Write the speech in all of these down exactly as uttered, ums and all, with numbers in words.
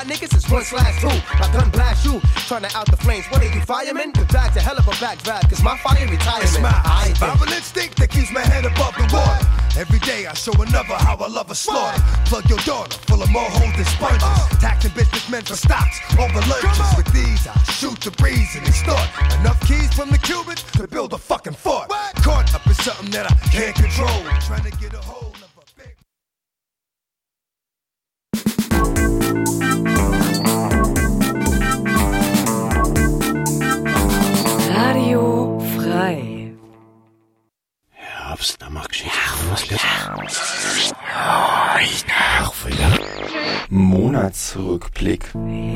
niggas is one slash two. My gun blast you, trying to out the flames. What are you, firemen? The bag's a hell of a back drive, cause my fire retirement. It's my survival instinct that keeps my head above the water. Every day I show another how I love a slaughter. Plug your daughter, full of more holes than sponges. Taxing businessmen for stocks, over lunches. With these I shoot the breeze and extort enough keys from the Cubans to build a fucking fort. Caught up in something that I can't control. Trying to get a hold of a big... Radio frei. Herbst, da mag ich was Monatsrückblick.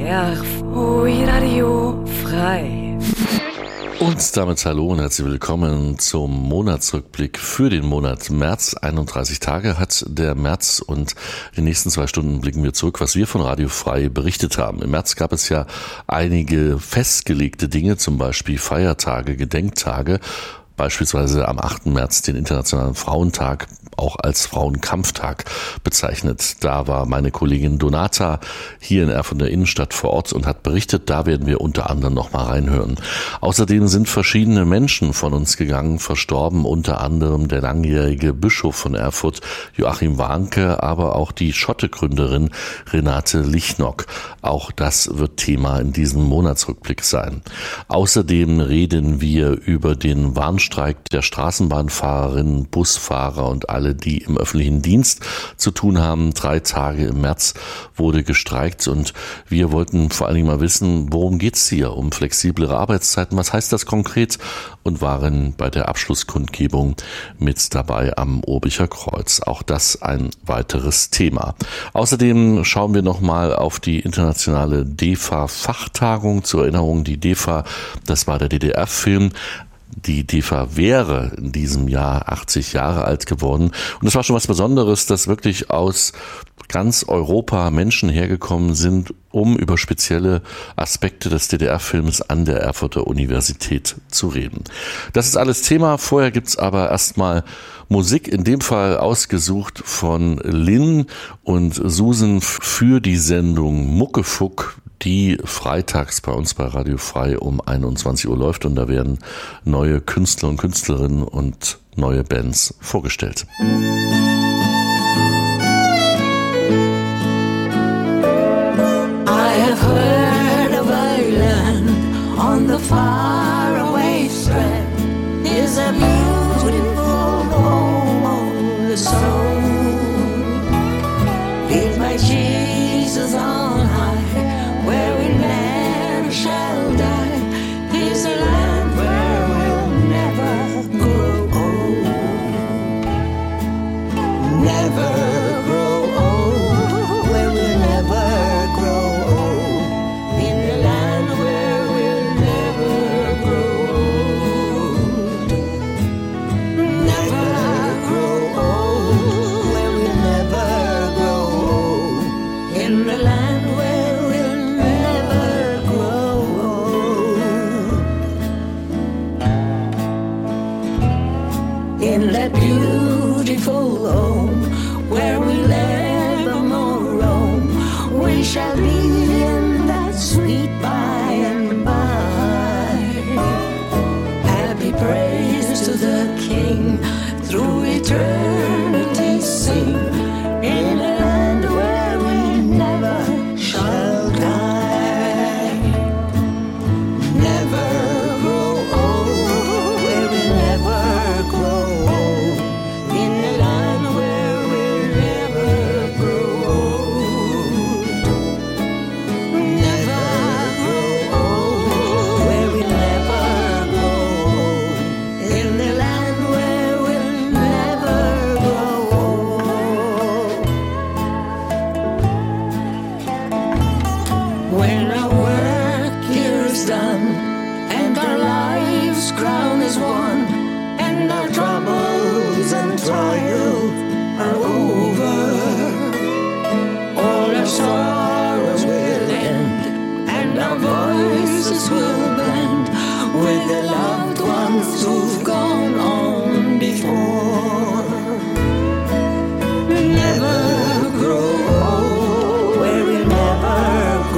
Hui Radio frei. Und damit hallo und herzlich willkommen zum Monatsrückblick für den Monat März. einunddreißig Tage hat der März und die nächsten zwei Stunden blicken wir zurück, was wir von Radio Frei berichtet haben. Im März gab es ja einige festgelegte Dinge, zum Beispiel Feiertage, Gedenktage. Beispielsweise am achten März den Internationalen Frauentag, auch als Frauenkampftag bezeichnet. Da war meine Kollegin Donata hier in Erfurt in der Innenstadt vor Ort und hat berichtet, da werden wir unter anderem noch mal reinhören. Außerdem sind verschiedene Menschen von uns gegangen, verstorben, unter anderem der langjährige Bischof von Erfurt, Joachim Warnke, aber auch die Schotte-Gründerin Renate Lichnock. Auch das wird Thema in diesem Monatsrückblick sein. Außerdem reden wir über den Warnstreik der Straßenbahnfahrerinnen, Busfahrer und alle, die im öffentlichen Dienst zu tun haben. Drei Tage im März wurde gestreikt und wir wollten vor allen Dingen mal wissen, worum geht's hier? Um flexiblere Arbeitszeiten, was heißt das konkret? Und waren bei der Abschlusskundgebung mit dabei am Urbicher Kreuz. Auch das ein weiteres Thema. Außerdem schauen wir nochmal auf die internationale D E F A-Fachtagung. Zur Erinnerung, die D E F A, das war der D D R-Film. Die D E F A wäre in diesem Jahr achtzig Jahre alt geworden. Und es war schon was Besonderes, dass wirklich aus ganz Europa Menschen hergekommen sind, um über spezielle Aspekte des D D R-Films an der Erfurter Universität zu reden. Das ist alles Thema. Vorher gibt's aber erstmal Musik, in dem Fall ausgesucht von Lynn und Susan für die Sendung Muckefuck, die freitags bei uns bei Radio Frei um einundzwanzig Uhr läuft, und da werden neue Künstler und Künstlerinnen und neue Bands vorgestellt. I have heard of a land on the faraway strand is a beautiful home of the soul, built by Jesus on high, where we never shall die. Is a land where we'll never grow old, never grow old, where we'll never grow old, in the land where we'll never grow old, never grow old, where we'll never grow old, in the land where we'll never grow old, in that beautiful home where we'll evermore roam, we shall be in that sweet by and by. Happy praise to the King, through eternity sing, in a land where we never shall die. Never grow old, where we never grow old, in a land where we'll never grow old. Never grow old, where we'll never grow old, in the land where we'll never grow old. When our work here is done, and our life's crown is won, and our troubles and trials are over, all our sorrows will end, and our voices will blend with the loved ones who've gone on before. Never grow old, where we'll never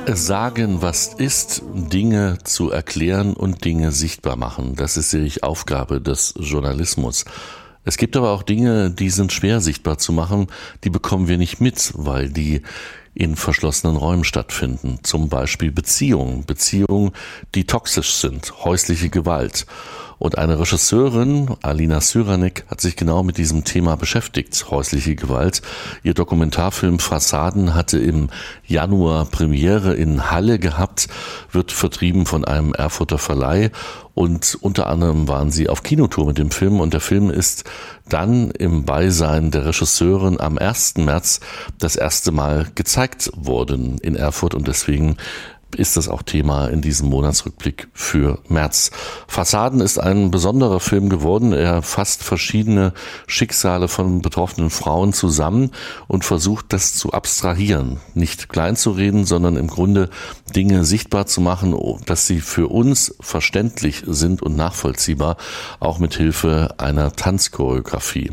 Sagen, was ist, Dinge zu erklären und Dinge sichtbar machen. Das ist die Aufgabe des Journalismus. Es gibt aber auch Dinge, die sind schwer sichtbar zu machen, die bekommen wir nicht mit, weil die in verschlossenen Räumen stattfinden. Zum Beispiel Beziehungen, Beziehungen, die toxisch sind, häusliche Gewalt. Und eine Regisseurin, Alina Syranek, hat sich genau mit diesem Thema beschäftigt, häusliche Gewalt. Ihr Dokumentarfilm Fassaden hatte im Januar Premiere in Halle gehabt, wird vertrieben von einem Erfurter Verleih. Und unter anderem waren sie auf Kinotour mit dem Film. Und der Film ist dann im Beisein der Regisseurin am ersten März das erste Mal gezeigt worden in Erfurt. Und deswegen ist das auch Thema in diesem Monatsrückblick für März. Fassaden ist ein besonderer Film geworden. Er fasst verschiedene Schicksale von betroffenen Frauen zusammen und versucht, das zu abstrahieren. Nicht klein zu reden, sondern im Grunde Dinge sichtbar zu machen, dass sie für uns verständlich sind und nachvollziehbar, auch mit Hilfe einer Tanzchoreografie.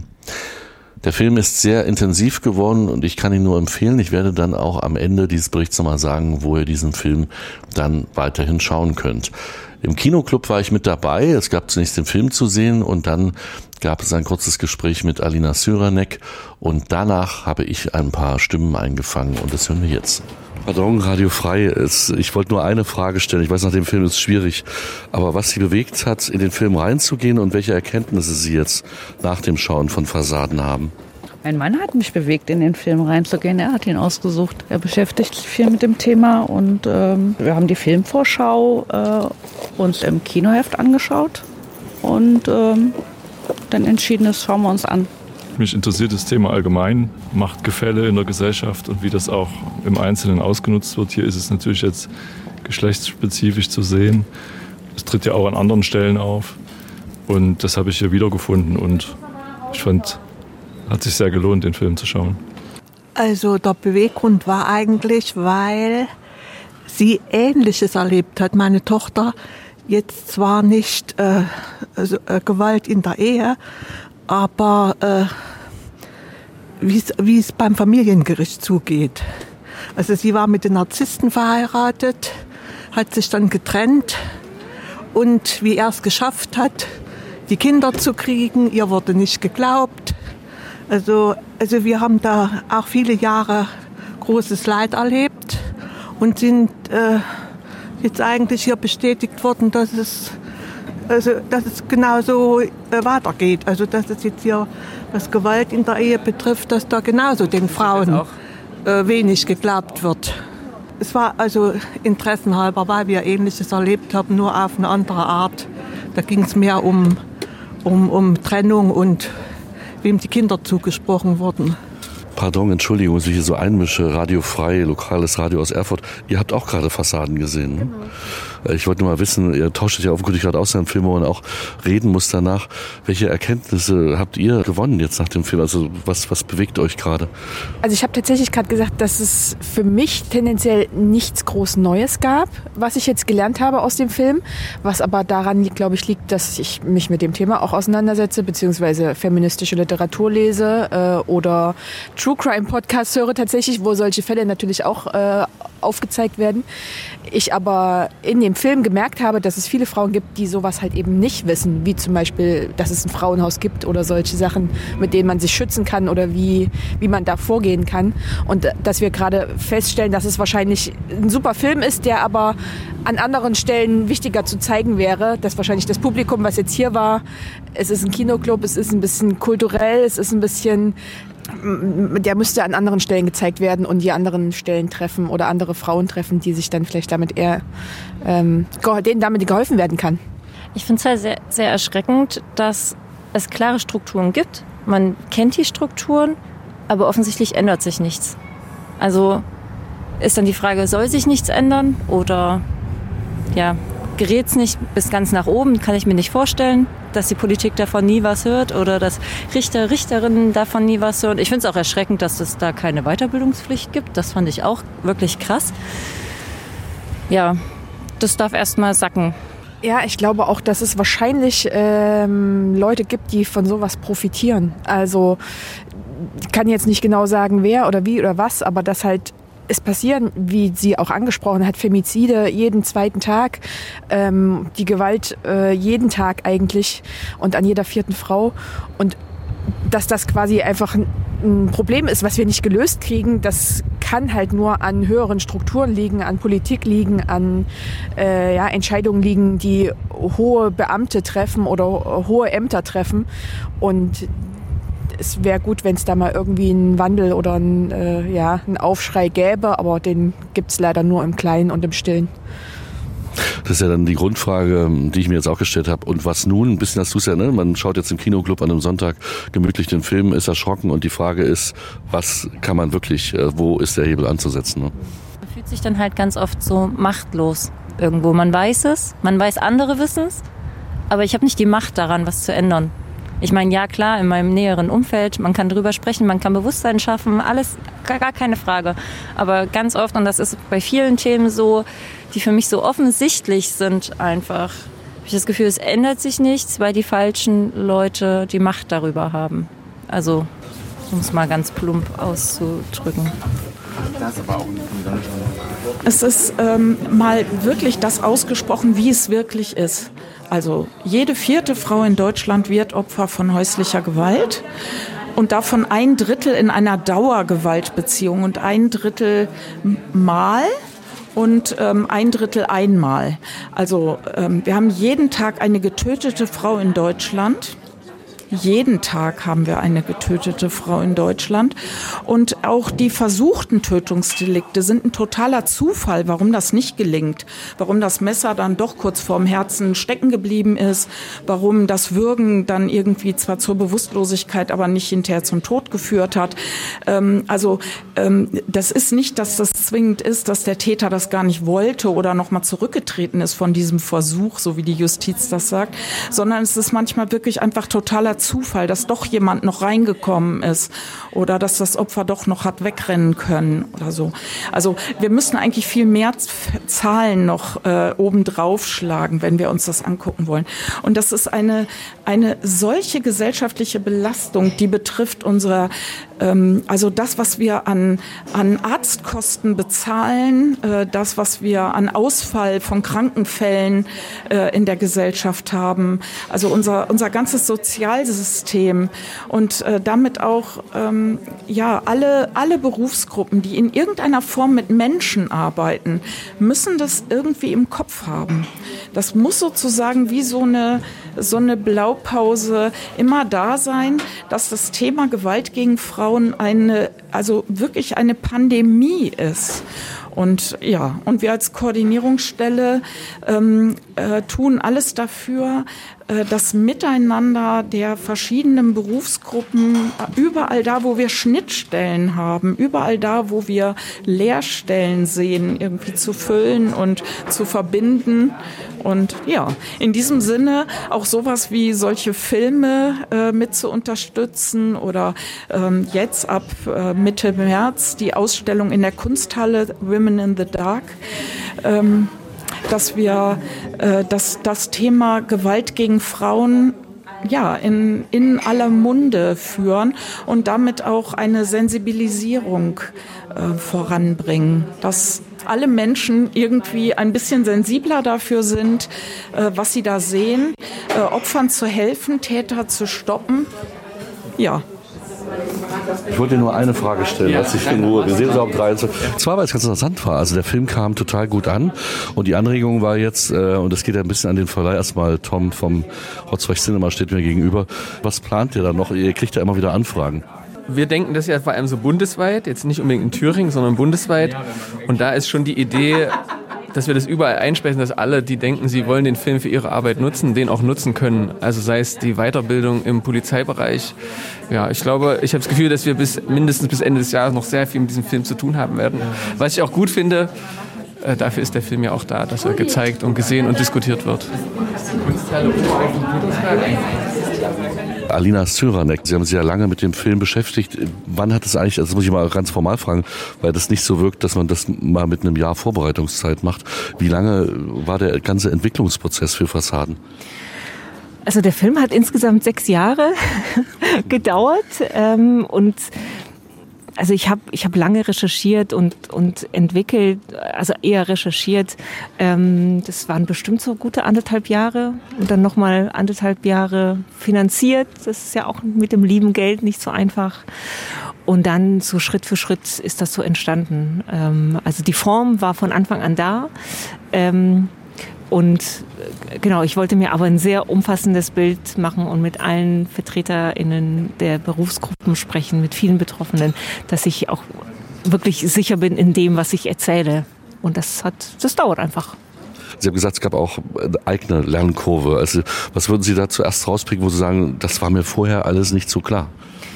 Der Film ist sehr intensiv geworden und ich kann ihn nur empfehlen. Ich werde dann auch am Ende dieses Berichts nochmal sagen, wo ihr diesen Film dann weiterhin schauen könnt. Im Kinoclub war ich mit dabei. Es gab zunächst den Film zu sehen und dann gab es ein kurzes Gespräch mit Alina Syranek und danach habe ich ein paar Stimmen eingefangen und das hören wir jetzt. Pardon, Radio Frei ist, ich wollte nur eine Frage stellen. Ich weiß, nach dem Film ist es schwierig, aber was Sie bewegt hat, in den Film reinzugehen und welche Erkenntnisse Sie jetzt nach dem Schauen von Fassaden haben? Mein Mann hat mich bewegt, in den Film reinzugehen. Er hat ihn ausgesucht. Er beschäftigt sich viel mit dem Thema und ähm, wir haben die Filmvorschau äh, uns im Kinoheft angeschaut und ähm, dann entschieden, das schauen wir uns an. Mich interessiert das Thema allgemein, Machtgefälle in der Gesellschaft und wie das auch im Einzelnen ausgenutzt wird. Hier ist es natürlich jetzt geschlechtsspezifisch zu sehen. Es tritt ja auch an anderen Stellen auf und das habe ich hier wiedergefunden und ich fand, hat sich sehr gelohnt, den Film zu schauen. Also der Beweggrund war eigentlich, weil sie Ähnliches erlebt hat. Meine Tochter jetzt zwar nicht äh, also, äh, Gewalt in der Ehe, aber äh, wie es beim Familiengericht zugeht. Also sie war mit den Narzissten verheiratet, hat sich dann getrennt und wie er es geschafft hat, die Kinder zu kriegen, ihr wurde nicht geglaubt. Also, also wir haben da auch viele Jahre großes Leid erlebt und sind äh, jetzt eigentlich hier bestätigt worden, dass es Also, dass es genauso äh, weitergeht. Also, dass es jetzt hier, was Gewalt in der Ehe betrifft, dass da genauso den Frauen äh, wenig geglaubt wird. Es war also interessenhalber, weil wir Ähnliches erlebt haben, nur auf eine andere Art. Da ging es mehr um, um, um Trennung und wem die Kinder zugesprochen wurden. Pardon, Entschuldigung, dass ich hier so einmische. Radio Frei, lokales Radio aus Erfurt. Ihr habt auch gerade Fassaden gesehen, ne? Genau. Ich wollte nur mal wissen, ihr tauscht euch ja offenkundig gerade aus einem Film, wo man auch reden muss danach. Welche Erkenntnisse habt ihr gewonnen jetzt nach dem Film? Also was, was bewegt euch gerade? Also ich habe tatsächlich gerade gesagt, dass es für mich tendenziell nichts groß Neues gab, was ich jetzt gelernt habe aus dem Film. Was aber daran, glaube ich, liegt, dass ich mich mit dem Thema auch auseinandersetze, beziehungsweise feministische Literatur lese äh, oder True Crime Podcast höre tatsächlich, wo solche Fälle natürlich auch äh, aufgezeigt werden. Ich aber in dem Film gemerkt habe, dass es viele Frauen gibt, die sowas halt eben nicht wissen, wie zum Beispiel, dass es ein Frauenhaus gibt oder solche Sachen, mit denen man sich schützen kann oder wie, wie man da vorgehen kann. Und dass wir gerade feststellen, dass es wahrscheinlich ein super Film ist, der aber an anderen Stellen wichtiger zu zeigen wäre, dass wahrscheinlich das Publikum, was jetzt hier war, es ist ein Kinoclub, es ist ein bisschen kulturell, es ist ein bisschen, der müsste an anderen Stellen gezeigt werden und die anderen Stellen treffen oder andere Frauen treffen, die sich dann vielleicht damit eher, ähm, denen damit geholfen werden kann. Ich finde es halt sehr, sehr erschreckend, dass es klare Strukturen gibt. Man kennt die Strukturen, aber offensichtlich ändert sich nichts. Also ist dann die Frage, soll sich nichts ändern oder ja, gerät es nicht bis ganz nach oben, kann ich mir nicht vorstellen, dass die Politik davon nie was hört oder dass Richter, Richterinnen davon nie was hören. Ich finde es auch erschreckend, dass es da keine Weiterbildungspflicht gibt. Das fand ich auch wirklich krass. Ja, das darf erst mal sacken. Ja, ich glaube auch, dass es wahrscheinlich ähm, Leute gibt, die von sowas profitieren. Also ich kann jetzt nicht genau sagen, wer oder wie oder was, aber dass halt es passieren, wie sie auch angesprochen hat, Femizide jeden zweiten Tag, ähm, die Gewalt äh, jeden Tag eigentlich und an jeder vierten Frau. Und dass das quasi einfach ein, ein Problem ist, was wir nicht gelöst kriegen, das kann halt nur an höheren Strukturen liegen, an Politik liegen, an äh, ja, Entscheidungen liegen, die hohe Beamte treffen oder hohe Ämter treffen. Und es wäre gut, wenn es da mal irgendwie einen Wandel oder einen, äh, ja, einen Aufschrei gäbe, aber den gibt es leider nur im Kleinen und im Stillen. Das ist ja dann die Grundfrage, die ich mir jetzt auch gestellt habe. Und was nun? Ein bisschen hast du es ja, ne? Man schaut jetzt im Kinoclub an einem Sonntag gemütlich den Film, ist erschrocken und die Frage ist, was kann man wirklich, wo ist der Hebel anzusetzen? Ne? Man fühlt sich dann halt ganz oft so machtlos irgendwo. Man weiß es, man weiß, andere wissen es, aber ich habe nicht die Macht daran, was zu ändern. Ich meine, ja klar, in meinem näheren Umfeld, man kann drüber sprechen, man kann Bewusstsein schaffen, alles, gar, gar keine Frage. Aber ganz oft, und das ist bei vielen Themen so, die für mich so offensichtlich sind einfach, habe ich das Gefühl, es ändert sich nichts, weil die falschen Leute die Macht darüber haben. Also, um es mal ganz plump auszudrücken. Es ist ähm, mal wirklich das ausgesprochen, wie es wirklich ist. Also jede vierte Frau in Deutschland wird Opfer von häuslicher Gewalt und davon ein Drittel in einer Dauergewaltbeziehung und ein Drittel mal und ähm, ein Drittel einmal. Also ähm, wir haben jeden Tag eine getötete Frau in Deutschland. Jeden Tag haben wir eine getötete Frau in Deutschland. Und auch die versuchten Tötungsdelikte sind ein totaler Zufall, warum das nicht gelingt. Warum das Messer dann doch kurz vorm Herzen stecken geblieben ist. Warum das Würgen dann irgendwie zwar zur Bewusstlosigkeit, aber nicht hinterher zum Tod geführt hat. Ähm, also ähm, das ist nicht, dass das zwingend ist, dass der Täter das gar nicht wollte oder nochmal zurückgetreten ist von diesem Versuch, so wie die Justiz das sagt. Sondern es ist manchmal wirklich einfach totaler Zufall, dass doch jemand noch reingekommen ist oder dass das Opfer doch noch hat wegrennen können oder so. Also wir müssen eigentlich viel mehr Zahlen noch äh, obendrauf schlagen, wenn wir uns das angucken wollen. Und das ist eine, eine solche gesellschaftliche Belastung, die betrifft unsere, ähm, also das, was wir an, an Arztkosten bezahlen, äh, das, was wir an Ausfall von Krankenfällen äh, in der Gesellschaft haben, also unser, unser ganzes Sozialsystem System und äh, damit auch ähm, ja alle alle Berufsgruppen, die in irgendeiner Form mit Menschen arbeiten, müssen das irgendwie im Kopf haben. Das muss sozusagen wie so eine so eine Blaupause immer da sein, dass das Thema Gewalt gegen Frauen eine also wirklich eine Pandemie ist. Und ja, und wir als Koordinierungsstelle ähm, äh, tun alles dafür, äh, das Miteinander der verschiedenen Berufsgruppen, äh, überall da, wo wir Schnittstellen haben, überall da, wo wir Leerstellen sehen, irgendwie zu füllen und zu verbinden. Und ja, in diesem Sinne auch sowas wie solche Filme äh, mit zu unterstützen oder ähm, jetzt ab äh, Mitte März die Ausstellung in der Kunsthalle Women in the Dark, ähm, dass wir äh, das, das Thema Gewalt gegen Frauen ja, in, in aller Munde führen und damit auch eine Sensibilisierung äh, voranbringen, dass alle Menschen irgendwie ein bisschen sensibler dafür sind, äh, was sie da sehen, äh, Opfern zu helfen, Täter zu stoppen. Ja. Ich wollte dir nur eine Frage stellen, ja, als ich in Ruhe. Wir sehen uns auch drei. Zwar, weil es ganz interessant war. Also der Film kam total gut an und die Anregung war jetzt, äh, und das geht ja ein bisschen an den Verleih, erstmal Tom vom Rotzfrech Cinema steht mir gegenüber. Was plant ihr da noch? Ihr kriegt ja immer wieder Anfragen. Wir denken das ja vor allem so bundesweit, jetzt nicht unbedingt in Thüringen, sondern bundesweit. Und da ist schon die Idee, dass wir das überall einsprechen, dass alle, die denken, sie wollen den Film für ihre Arbeit nutzen, den auch nutzen können. Also sei es die Weiterbildung im Polizeibereich. Ja, ich glaube, ich habe das Gefühl, dass wir bis mindestens bis Ende des Jahres noch sehr viel mit diesem Film zu tun haben werden. Was ich auch gut finde, äh, dafür ist der Film ja auch da, dass er gezeigt und gesehen und diskutiert wird. Alina Zyranek, Sie haben sich ja lange mit dem Film beschäftigt. Wann hat es eigentlich, also das muss ich mal ganz formal fragen, weil das nicht so wirkt, dass man das mal mit einem Jahr Vorbereitungszeit macht. Wie lange war der ganze Entwicklungsprozess für Fassaden? Also der Film hat insgesamt sechs Jahre gedauert ähm, und also ich habe ich hab lange recherchiert und, und entwickelt, also eher recherchiert. Ähm, das waren bestimmt so gute anderthalb Jahre und dann nochmal anderthalb Jahre finanziert. Das ist ja auch mit dem lieben Geld nicht so einfach. Und dann so Schritt für Schritt ist das so entstanden. Ähm, also die Form war von Anfang an da. Ähm, und genau, ich wollte mir aber ein sehr umfassendes Bild machen und mit allen VertreterInnen der Berufsgruppen sprechen, mit vielen Betroffenen, dass ich auch wirklich sicher bin in dem, was ich erzähle. Und das hat, das dauert einfach. Sie haben gesagt, es gab auch eine eigene Lernkurve. Also, was würden Sie da zuerst rausprägen, wo Sie sagen, das war mir vorher alles nicht so klar?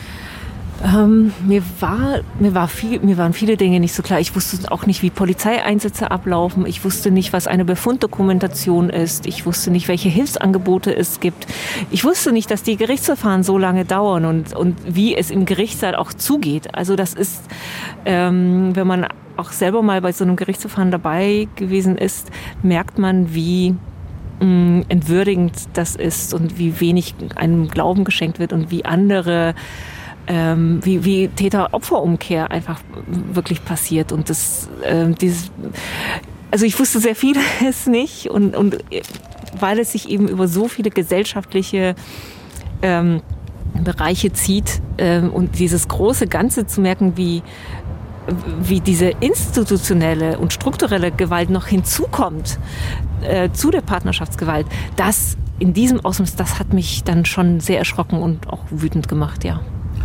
Ähm, mir war, mir war viel, mir waren viele Dinge nicht so klar. Ich wusste auch nicht, wie Polizeieinsätze ablaufen. Ich wusste nicht, was eine Befunddokumentation ist. Ich wusste nicht, welche Hilfsangebote es gibt. Ich wusste nicht, dass die Gerichtsverfahren so lange dauern und, und wie es im Gerichtssaal auch zugeht. Also das ist, ähm, wenn man auch selber mal bei so einem Gerichtsverfahren dabei gewesen ist, merkt man, wie mh, entwürdigend das ist und wie wenig einem Glauben geschenkt wird und wie andere Ähm, wie, wie Täter-Opfer-Umkehr einfach wirklich passiert. Und das, ähm, dieses, also ich wusste sehr vieles nicht und, und weil es sich eben über so viele gesellschaftliche ähm, Bereiche zieht ähm, und dieses große Ganze zu merken, wie, wie diese institutionelle und strukturelle Gewalt noch hinzukommt äh, zu der Partnerschaftsgewalt, das in diesem Ausmaß, das hat mich dann schon sehr erschrocken und auch wütend gemacht, ja.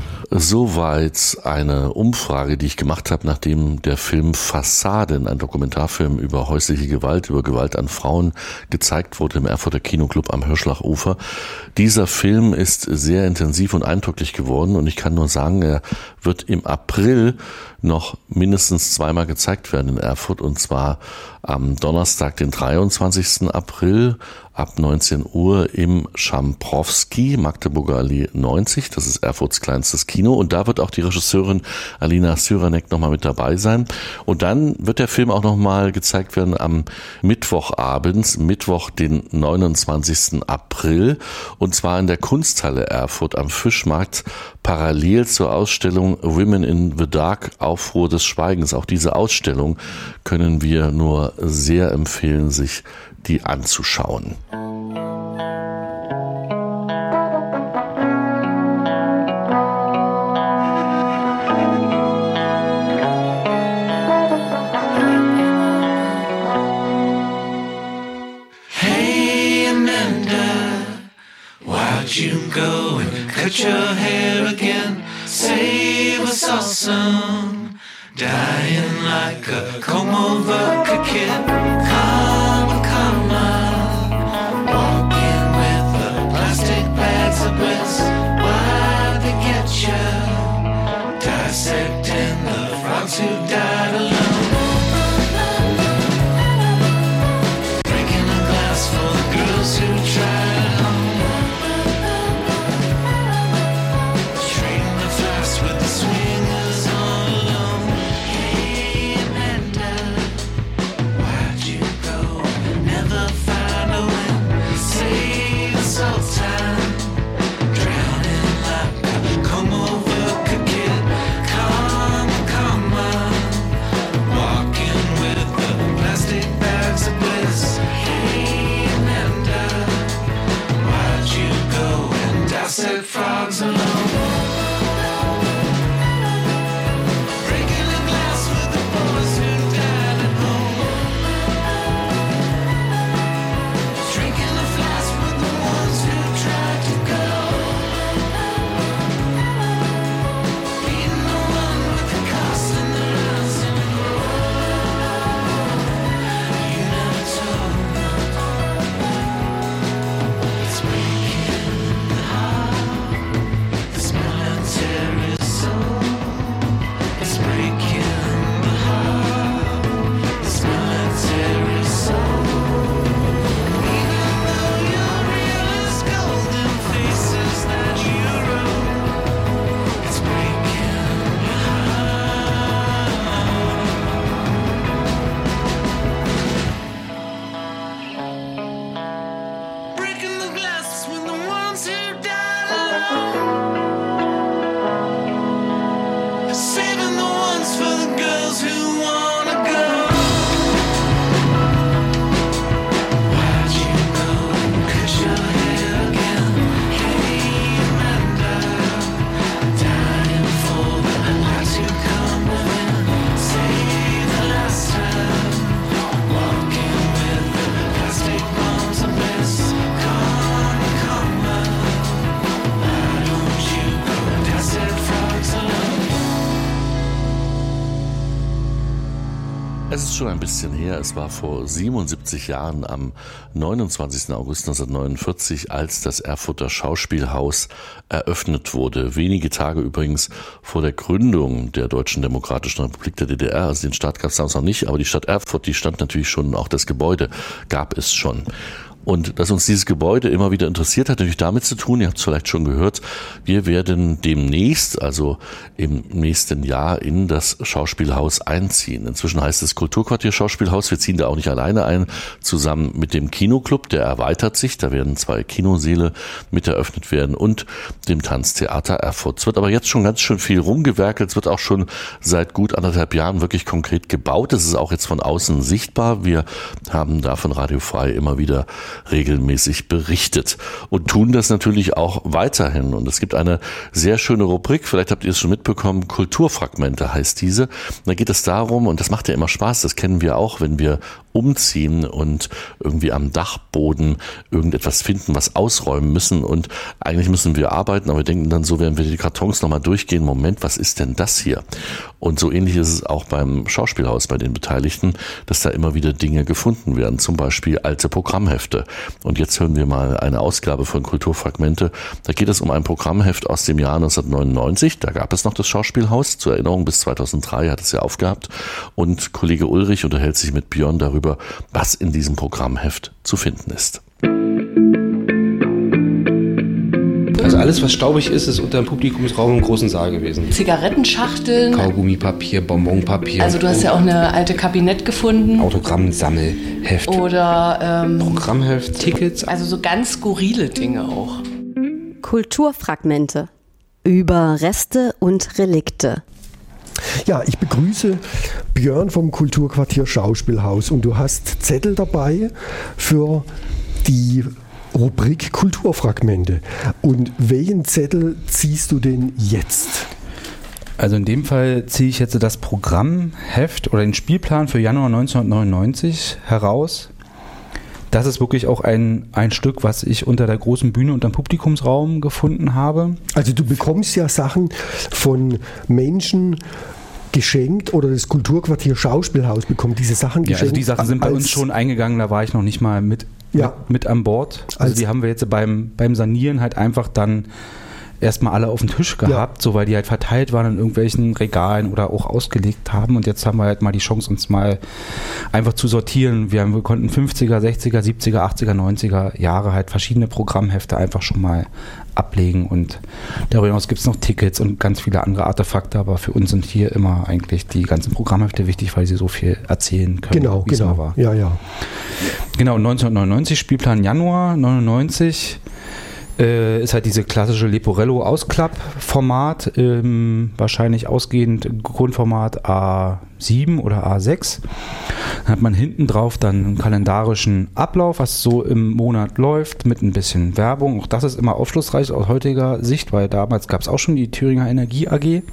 Soweit eine Umfrage, die ich gemacht habe, nachdem der Film Fassaden, ein Dokumentarfilm über häusliche Gewalt, über Gewalt an Frauen, gezeigt wurde im Erfurter Kinoclub am Hirschlachufer. Dieser Film ist sehr intensiv und eindrücklich geworden und ich kann nur sagen, er wird im April noch mindestens zweimal gezeigt werden in Erfurt und zwar am Donnerstag, den dreiundzwanzigsten April ab neunzehn Uhr im Schamprowski, Magdeburger Allee neunzig. Das ist Erfurts kleinstes Kino und da wird auch die Regisseurin Alina Syranek nochmal mit dabei sein. Und dann wird der Film auch nochmal gezeigt werden am Mittwochabend, Mittwoch, den neunundzwanzigsten April und zwar in der Kunsthalle Erfurt am Fischmarkt, parallel zur Ausstellung Women in the Dark, Aufruhr des Schweigens. Auch diese Ausstellung können wir nur sehr empfehlen, sich die anzuschauen. Hey Amanda, why'd you go and cut your hair again? Save us all some, dying like a comb-over kid. Come, come on, walking with the plastic bags of bliss. Why'd they get you? Dissecting the frogs who died alone. Breaking a glass for the girls who tried home. Trading the fast with the swingers all alone. Hey Amanda, why'd you go? Never find a win. Save us all time. Drowning like a comb-over kid. Come, come on. Walking with the plastic bags of bliss. Hey Amanda, why'd you go and dissect frogs alone? Breaking a glass with the boys who died at home. Drinking a flask with the ones who tried to go. Beating the one with the cost and the loss and the road. You never told me. It's breaking the heart. The smell Es ist schon ein bisschen her. Es war vor siebenundsiebzig Jahren am neunundzwanzigsten August neunzehnhundertneunundvierzig, als das Erfurter Schauspielhaus eröffnet wurde. Wenige Tage übrigens vor der Gründung der Deutschen Demokratischen Republik der D D R. Also den Staat gab es damals noch nicht, aber die Stadt Erfurt, die stand natürlich schon, auch das Gebäude gab es schon. Und dass uns dieses Gebäude immer wieder interessiert, hat natürlich damit zu tun, ihr habt es vielleicht schon gehört, wir werden demnächst, also im nächsten Jahr, in das Schauspielhaus einziehen. Inzwischen heißt es Kulturquartier Schauspielhaus. Wir ziehen da auch nicht alleine ein, zusammen mit dem Kinoclub, der erweitert sich. Da werden zwei Kinosäle mit eröffnet werden und dem Tanztheater Erfurt. Es wird aber jetzt schon ganz schön viel rumgewerkelt. Es wird auch schon seit gut anderthalb Jahren wirklich konkret gebaut. Es ist auch jetzt von außen sichtbar. Wir haben da von Radio Frei immer wieder regelmäßig berichtet und tun das natürlich auch weiterhin. Und es gibt eine sehr schöne Rubrik, vielleicht habt ihr es schon mitbekommen, Kulturfragmente heißt diese. Da geht es darum, und das macht ja immer Spaß, das kennen wir auch, wenn wir umziehen und irgendwie am Dachboden irgendetwas finden, was ausräumen müssen, und eigentlich müssen wir arbeiten, aber wir denken dann so, wenn wir die Kartons nochmal durchgehen, Moment, was ist denn das hier? Und so ähnlich ist es auch beim Schauspielhaus bei den Beteiligten, dass da immer wieder Dinge gefunden werden, zum Beispiel alte Programmhefte. Und jetzt hören wir mal eine Ausgabe von Kulturfragmente. Da geht es um ein Programmheft aus dem Jahr neunzehnhundertneunundneunzig. Da gab es noch das Schauspielhaus. Zur Erinnerung, bis zweitausenddrei hat es ja aufgehabt. Und Kollege Ulrich unterhält sich mit Björn darüber, was in diesem Programmheft zu finden ist. Also alles, was staubig ist, ist unter dem Publikumsraum im großen Saal gewesen. Zigarettenschachteln. Kaugummipapier, Bonbonpapier. Also du hast ja auch eine alte Kabinett gefunden. Autogrammsammelheft. Oder ähm, Programmheft, Tickets. Also so ganz skurrile Dinge auch. Kulturfragmente. Überreste und Relikte. Ja, ich begrüße Björn vom Kulturquartier Schauspielhaus, und du hast Zettel dabei für die Rubrik Kulturfragmente. Und welchen Zettel ziehst du denn jetzt? Also in dem Fall ziehe ich jetzt das Programmheft oder den Spielplan für Januar neunzehnhundertneunundneunzig heraus. Das ist wirklich auch ein, ein Stück, was ich unter der großen Bühne und am Publikumsraum gefunden habe. Also du bekommst ja Sachen von Menschen geschenkt, oder das Kulturquartier Schauspielhaus bekommt diese Sachen geschenkt. Ja, also die Sachen sind bei uns schon eingegangen, da war ich noch nicht mal mit, ja. mit, mit an Bord. Also als die haben wir jetzt beim, beim Sanieren halt einfach dann erstmal alle auf den Tisch gehabt, ja. so weil die halt verteilt waren in irgendwelchen Regalen oder auch ausgelegt haben, und jetzt haben wir halt mal die Chance, uns mal einfach zu sortieren. Wir, haben, wir konnten fünfziger, sechziger, siebziger, achtziger, neunziger Jahre halt verschiedene Programmhefte einfach schon mal ablegen, und darüber hinaus gibt es noch Tickets und ganz viele andere Artefakte, aber für uns sind hier immer eigentlich die ganzen Programmhefte wichtig, weil sie so viel erzählen können, genau, wie genau. es mal war. Ja, ja. Genau, neunzehnhundertneunundneunzig, Spielplan Januar neunundneunzig, äh, ist halt diese klassische Leporello-Ausklapp-Format, ähm, wahrscheinlich ausgehend Grundformat A sieben oder A sechs. Dann hat man hinten drauf dann einen kalendarischen Ablauf, was so im Monat läuft, mit ein bisschen Werbung. Auch das ist immer aufschlussreich aus heutiger Sicht, weil damals gab es auch schon die Thüringer Energie A G.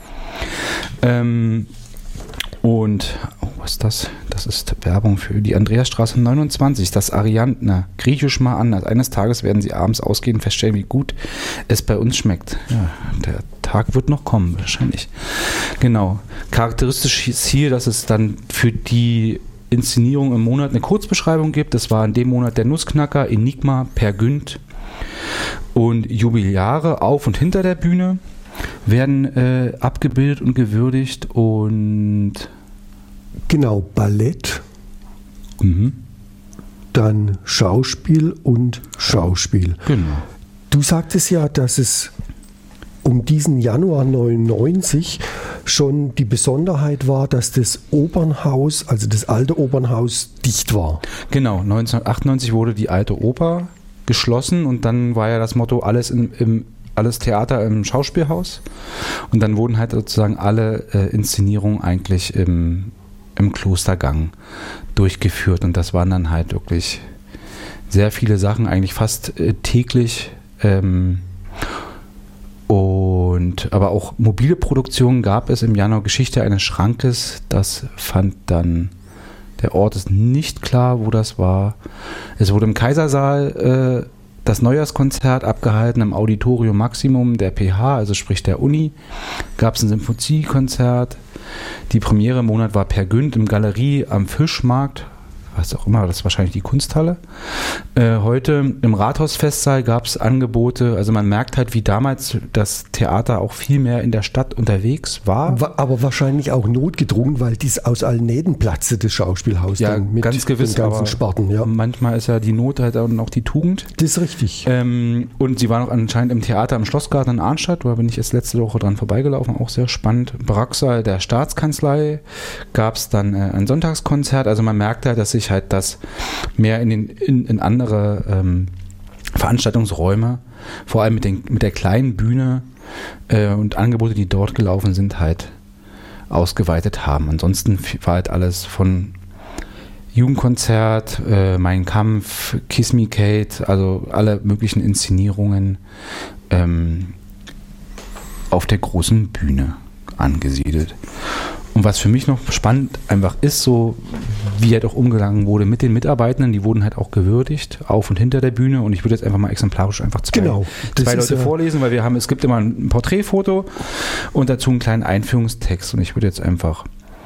Ähm, und, oh, was ist das? Das ist Werbung für die Andreasstraße neunundzwanzig, das Ariantner. Griechisch mal anders. Eines Tages werden Sie abends ausgehen und feststellen, wie gut es bei uns schmeckt. Ja, der Tag wird noch kommen, wahrscheinlich. Genau. Charakteristisch ist hier, dass es dann für die Inszenierung im Monat eine Kurzbeschreibung gibt. Das war in dem Monat der Nussknacker, Enigma, Per Günd und Jubiliare auf und hinter der Bühne werden äh, abgebildet und gewürdigt, und genau, Ballett, mhm. dann Schauspiel und Schauspiel. Genau. Du sagtest ja, dass es um diesen Januar neunundneunzig schon die Besonderheit war, dass das Opernhaus, also das alte Opernhaus, dicht war. Genau, neunzehnhundertachtundneunzig wurde die alte Oper geschlossen, und dann war ja das Motto, alles im, im alles Theater im Schauspielhaus, und dann wurden halt sozusagen alle äh, Inszenierungen eigentlich im, im Klostergang durchgeführt, und das waren dann halt wirklich sehr viele Sachen, eigentlich fast äh, täglich, ähm, und aber auch mobile Produktionen gab es im Januar. Geschichte eines Schrankes, das fand dann, der Ort ist nicht klar, wo das war. Es wurde im Kaisersaal äh, das Neujahrskonzert abgehalten, im Auditorium Maximum der P H, also sprich der Uni, gab es ein Symphoniekonzert. Die Premiere im Monat war Per Günd im Galerie am Fischmarkt. Was auch immer, das ist wahrscheinlich die Kunsthalle. Äh, heute im Rathausfestsaal gab es Angebote, also man merkt halt, wie damals das Theater auch viel mehr in der Stadt unterwegs war. Wa- Aber wahrscheinlich auch notgedrungen, weil dies aus allen Nähten platzte, das Schauspielhaus. Ja, dann mit ganz gewiss, den ganzen aber Sparten. Ja. Manchmal ist ja die Not halt auch noch die Tugend. Das ist richtig. Ähm, und sie war noch anscheinend im Theater am Schlossgarten in Arnstadt, da bin ich jetzt letzte Woche dran vorbeigelaufen, auch sehr spannend. Baracksaal der Staatskanzlei gab es dann äh, ein Sonntagskonzert, also man merkt halt, dass sich halt das mehr in, den, in, in andere ähm, Veranstaltungsräume, vor allem mit, den, mit der kleinen Bühne äh, und Angebote, die dort gelaufen sind, halt ausgeweitet haben. Ansonsten war halt alles von Jugendkonzert, äh, Mein Kampf, Kiss Me Kate, also alle möglichen Inszenierungen ähm, auf der großen Bühne angesiedelt. Und was für mich noch spannend einfach ist, so wie halt auch umgegangen wurde mit den Mitarbeitenden, die wurden halt auch gewürdigt, auf und hinter der Bühne. Und ich würde jetzt einfach mal exemplarisch einfach zwei, Genau, zwei das ist Leute ja vorlesen, weil wir haben, es gibt immer ein Porträtfoto und dazu einen kleinen Einführungstext. Und ich würde jetzt einfach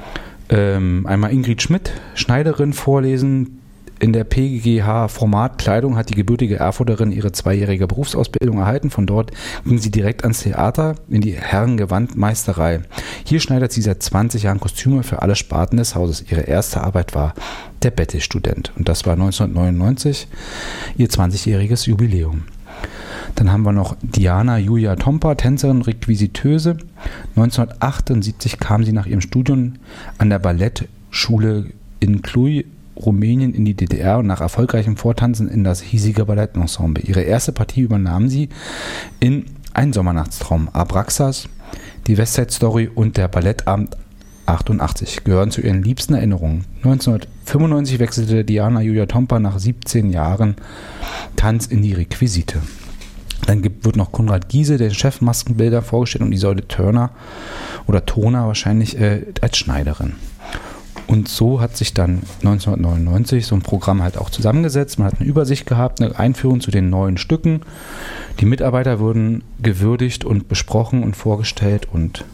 ähm, einmal Ingrid Schmidt, Schneiderin, vorlesen. In der P G G H-Formatkleidung hat die gebürtige Erfurterin ihre zweijährige Berufsausbildung erhalten. Von dort ging sie direkt ans Theater in die Herrengewandmeisterei. Hier schneidet sie seit zwanzig Jahren Kostüme für alle Sparten des Hauses. Ihre erste Arbeit war Der Bettelstudent. Und das war neunzehnhundertneunundneunzig, ihr zwanzigjähriges Jubiläum. Dann haben wir noch Diana Julia Tompa, Tänzerin, Requisiteuse. neunzehnhundertachtundsiebzig kam sie nach ihrem Studium an der Ballettschule in Cluj, Rumänien, in die D D R und nach erfolgreichem Vortanzen in das hiesige Ballettensemble. Ihre erste Partie übernahm sie in Ein Sommernachtstraum, Abraxas, die Westside Story und der Ballettabend achtundachtzig gehören zu ihren liebsten Erinnerungen. neunzehnhundertfünfundneunzig wechselte Diana Julia Tompa nach siebzehn Jahren Tanz in die Requisite. Dann gibt, wird noch Konrad Giese, der Chefmaskenbilder, vorgestellt und Isolde Turner oder Toner wahrscheinlich äh, als Schneiderin. Und so hat sich dann neunzehnhundertneunundneunzig so ein Programm halt auch zusammengesetzt. Man hat eine Übersicht gehabt, eine Einführung zu den neuen Stücken. Die Mitarbeiter wurden gewürdigt und besprochen und vorgestellt und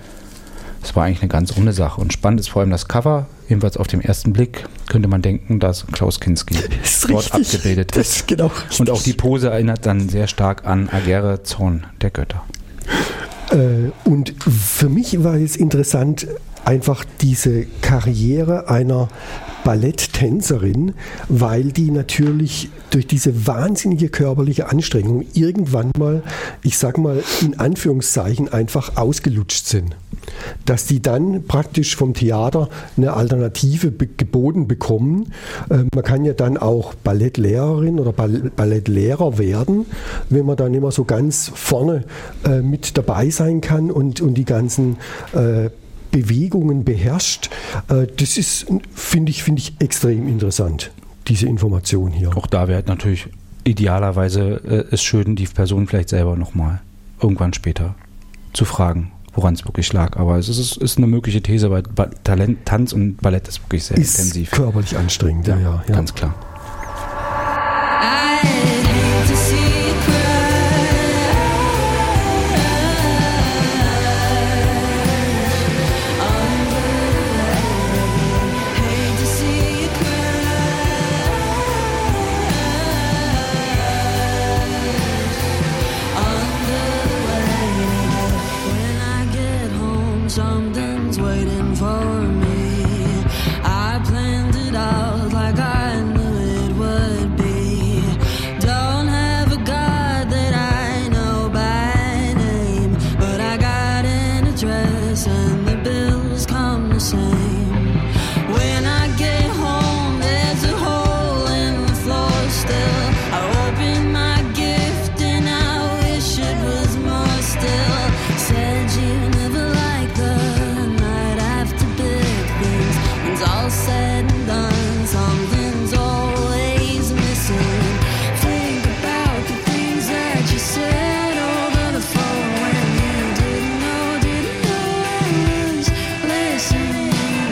es war eigentlich eine ganz runde Sache. Und spannend ist vor allem das Cover. Jedenfalls auf den ersten Blick könnte man denken, dass Klaus Kinski dort abgebildet ist. ist genau und auch die Pose erinnert dann sehr stark an Agere, Zorn der Götter. Äh, und für mich war jetzt interessant, einfach diese Karriere einer Balletttänzerin, weil die natürlich durch diese wahnsinnige körperliche Anstrengung irgendwann mal, ich sag mal in Anführungszeichen, einfach ausgelutscht sind. Dass die dann praktisch vom Theater eine Alternative be- geboten bekommen. Äh, man kann ja dann auch Ballettlehrerin oder Ball- Ballettlehrer werden, wenn man dann immer so ganz vorne äh, mit dabei sein kann und, und die ganzen äh, Bewegungen beherrscht. Das ist, finde ich, finde ich extrem interessant, diese Information hier. Auch da wäre natürlich idealerweise äh, es schön, die Person vielleicht selber nochmal irgendwann später zu fragen, woran es wirklich lag. Aber es ist, ist eine mögliche These, weil ba- Talent, Tanz und Ballett ist wirklich sehr ist intensiv. Körperlich anstrengend, ja, ja, ja. Ganz klar. Something's waiting for me. I planned it out like I knew it would be. Don't have a God that I know by name, but I got an address and the bills come the same. When I get home, there's a hole in the floor still. I open my gift and I wish it was more still. Said you never liked the night after big things. When's all said and done, something's always missing. Think about the things that you said over the phone when you didn't know, didn't know I was listening.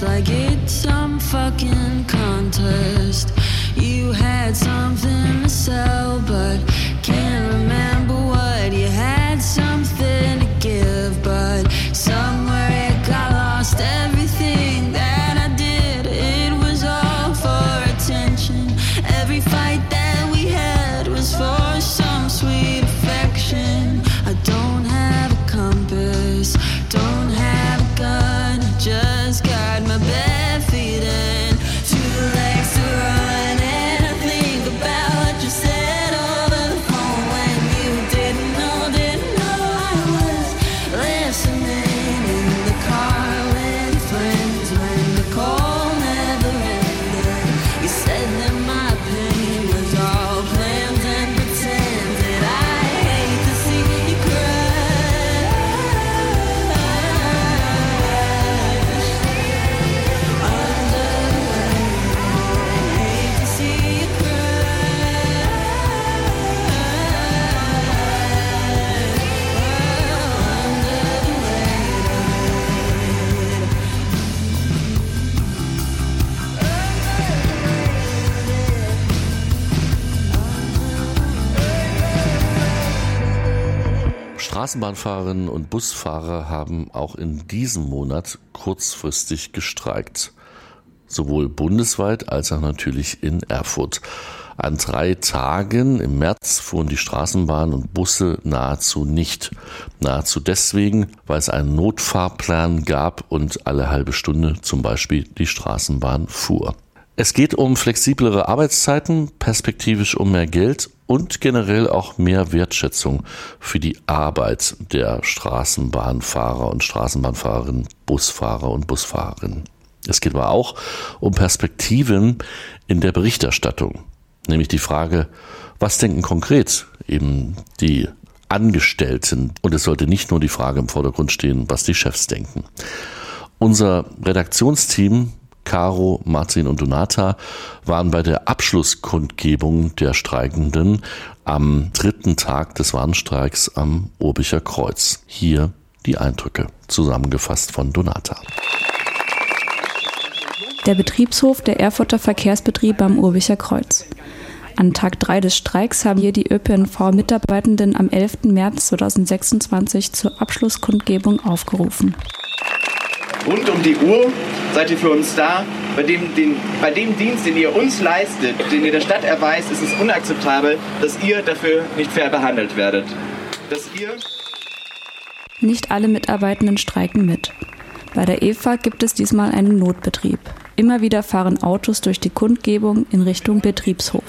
like it's some fucking contest. You had something to sell, but can't remember what. You had something to give, but somewhere it got lost. Everything that I did, it was all for attention. Every fight that we had was for some sweet affection. I don't have a compass, don't have a gun, just got my bare feet and two legs to run. And I think about what you said over the phone when you didn't know, didn't know I was listening in the car with friends when the cold never ended. You said that my pain was all plans and pretend that I hate to see you cry. Under the weight, hate to see you Straßenbahnfahrerinnen und Busfahrer haben auch in diesem Monat kurzfristig gestreikt. Sowohl bundesweit als auch natürlich in Erfurt. An drei Tagen im März fuhren die Straßenbahnen und Busse nahezu nicht. Nahezu deswegen, weil es einen Notfahrplan gab und alle halbe Stunde zum Beispiel die Straßenbahn fuhr. Es geht um flexiblere Arbeitszeiten, perspektivisch um mehr Geld und generell auch mehr Wertschätzung für die Arbeit der Straßenbahnfahrer und Straßenbahnfahrerinnen, Busfahrer und Busfahrerinnen. Es geht aber auch um Perspektiven in der Berichterstattung, nämlich die Frage, was denken konkret eben die Angestellten? Und es sollte nicht nur die Frage im Vordergrund stehen, was die Chefs denken. Unser Redaktionsteam Caro, Martin und Donata waren bei der Abschlusskundgebung der Streikenden am dritten Tag des Warnstreiks am Urbicher Kreuz. Hier die Eindrücke, zusammengefasst von Donata. Der Betriebshof der Erfurter Verkehrsbetriebe am Urbicher Kreuz. An Tag drei des Streiks haben hier die Ö P N V-Mitarbeitenden am elften März zweitausendsechsundzwanzig zur Abschlusskundgebung aufgerufen. Rund um die Uhr seid ihr für uns da. Bei dem, den, bei dem Dienst, den ihr uns leistet, den ihr der Stadt erweist, ist es unakzeptabel, dass ihr dafür nicht fair behandelt werdet. Dass ihr Nicht alle Mitarbeitenden streiken mit. Bei der E F A G gibt es diesmal einen Notbetrieb. Immer wieder fahren Autos durch die Kundgebung in Richtung Betriebshof.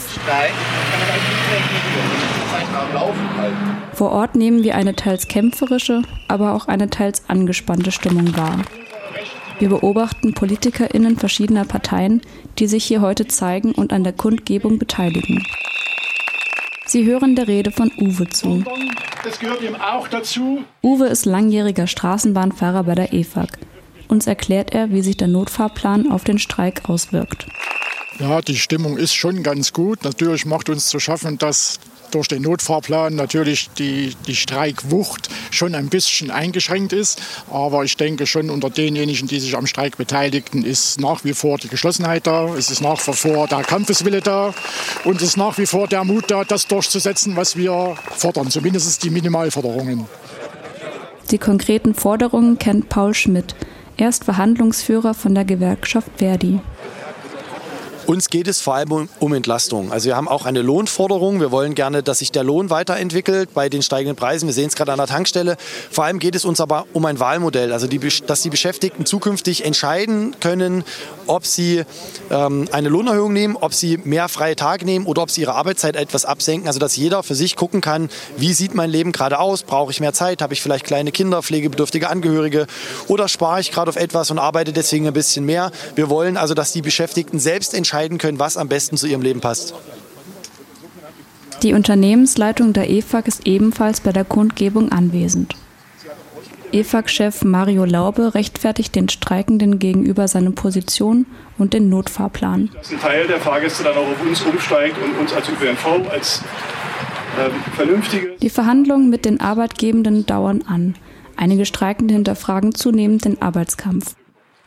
Vor Ort nehmen wir eine teils kämpferische, aber auch eine teils angespannte Stimmung wahr. Wir beobachten PolitikerInnen verschiedener Parteien, die sich hier heute zeigen und an der Kundgebung beteiligen. Sie hören der Rede von Uwe zu. Das gehört ihm auch dazu. Uwe ist langjähriger Straßenbahnfahrer bei der E F A G. Uns erklärt er, wie sich der Notfahrplan auf den Streik auswirkt. Ja, die Stimmung ist schon ganz gut. Natürlich macht uns zu schaffen, dass durch den Notfahrplan natürlich die, die Streikwucht schon ein bisschen eingeschränkt ist. Aber ich denke schon unter denjenigen, die sich am Streik beteiligten, ist nach wie vor die Geschlossenheit da. Es ist nach wie vor der Kampfeswille da. Und es ist nach wie vor der Mut da, das durchzusetzen, was wir fordern. Zumindest die Minimalforderungen. Die konkreten Forderungen kennt Paul Schmidt. Er ist Verhandlungsführer von der Gewerkschaft Verdi. Uns geht es vor allem um, um Entlastung. Also wir haben auch eine Lohnforderung. Wir wollen gerne, dass sich der Lohn weiterentwickelt bei den steigenden Preisen. Wir sehen es gerade an der Tankstelle. Vor allem geht es uns aber um ein Wahlmodell. Also die, dass die Beschäftigten zukünftig entscheiden können, ob sie ähm, eine Lohnerhöhung nehmen, ob sie mehr freie Tage nehmen oder ob sie ihre Arbeitszeit etwas absenken. Also dass jeder für sich gucken kann, wie sieht mein Leben gerade aus? Brauche ich mehr Zeit? Habe ich vielleicht kleine Kinder, pflegebedürftige Angehörige? Oder spare ich gerade auf etwas und arbeite deswegen ein bisschen mehr? Wir wollen also, dass die Beschäftigten selbst entscheiden können, was am besten zu ihrem Leben passt. Die Unternehmensleitung der E F A G ist ebenfalls bei der Kundgebung anwesend. E F A G-Chef Mario Laube rechtfertigt den Streikenden gegenüber seine Position und den Notfahrplan. Dass ein Teil der Fahrgäste dann auch auf uns umsteigt und uns als Ö P N V, als ähm, vernünftige... Die Verhandlungen mit den Arbeitgebenden dauern an. Einige Streikende hinterfragen zunehmend den Arbeitskampf.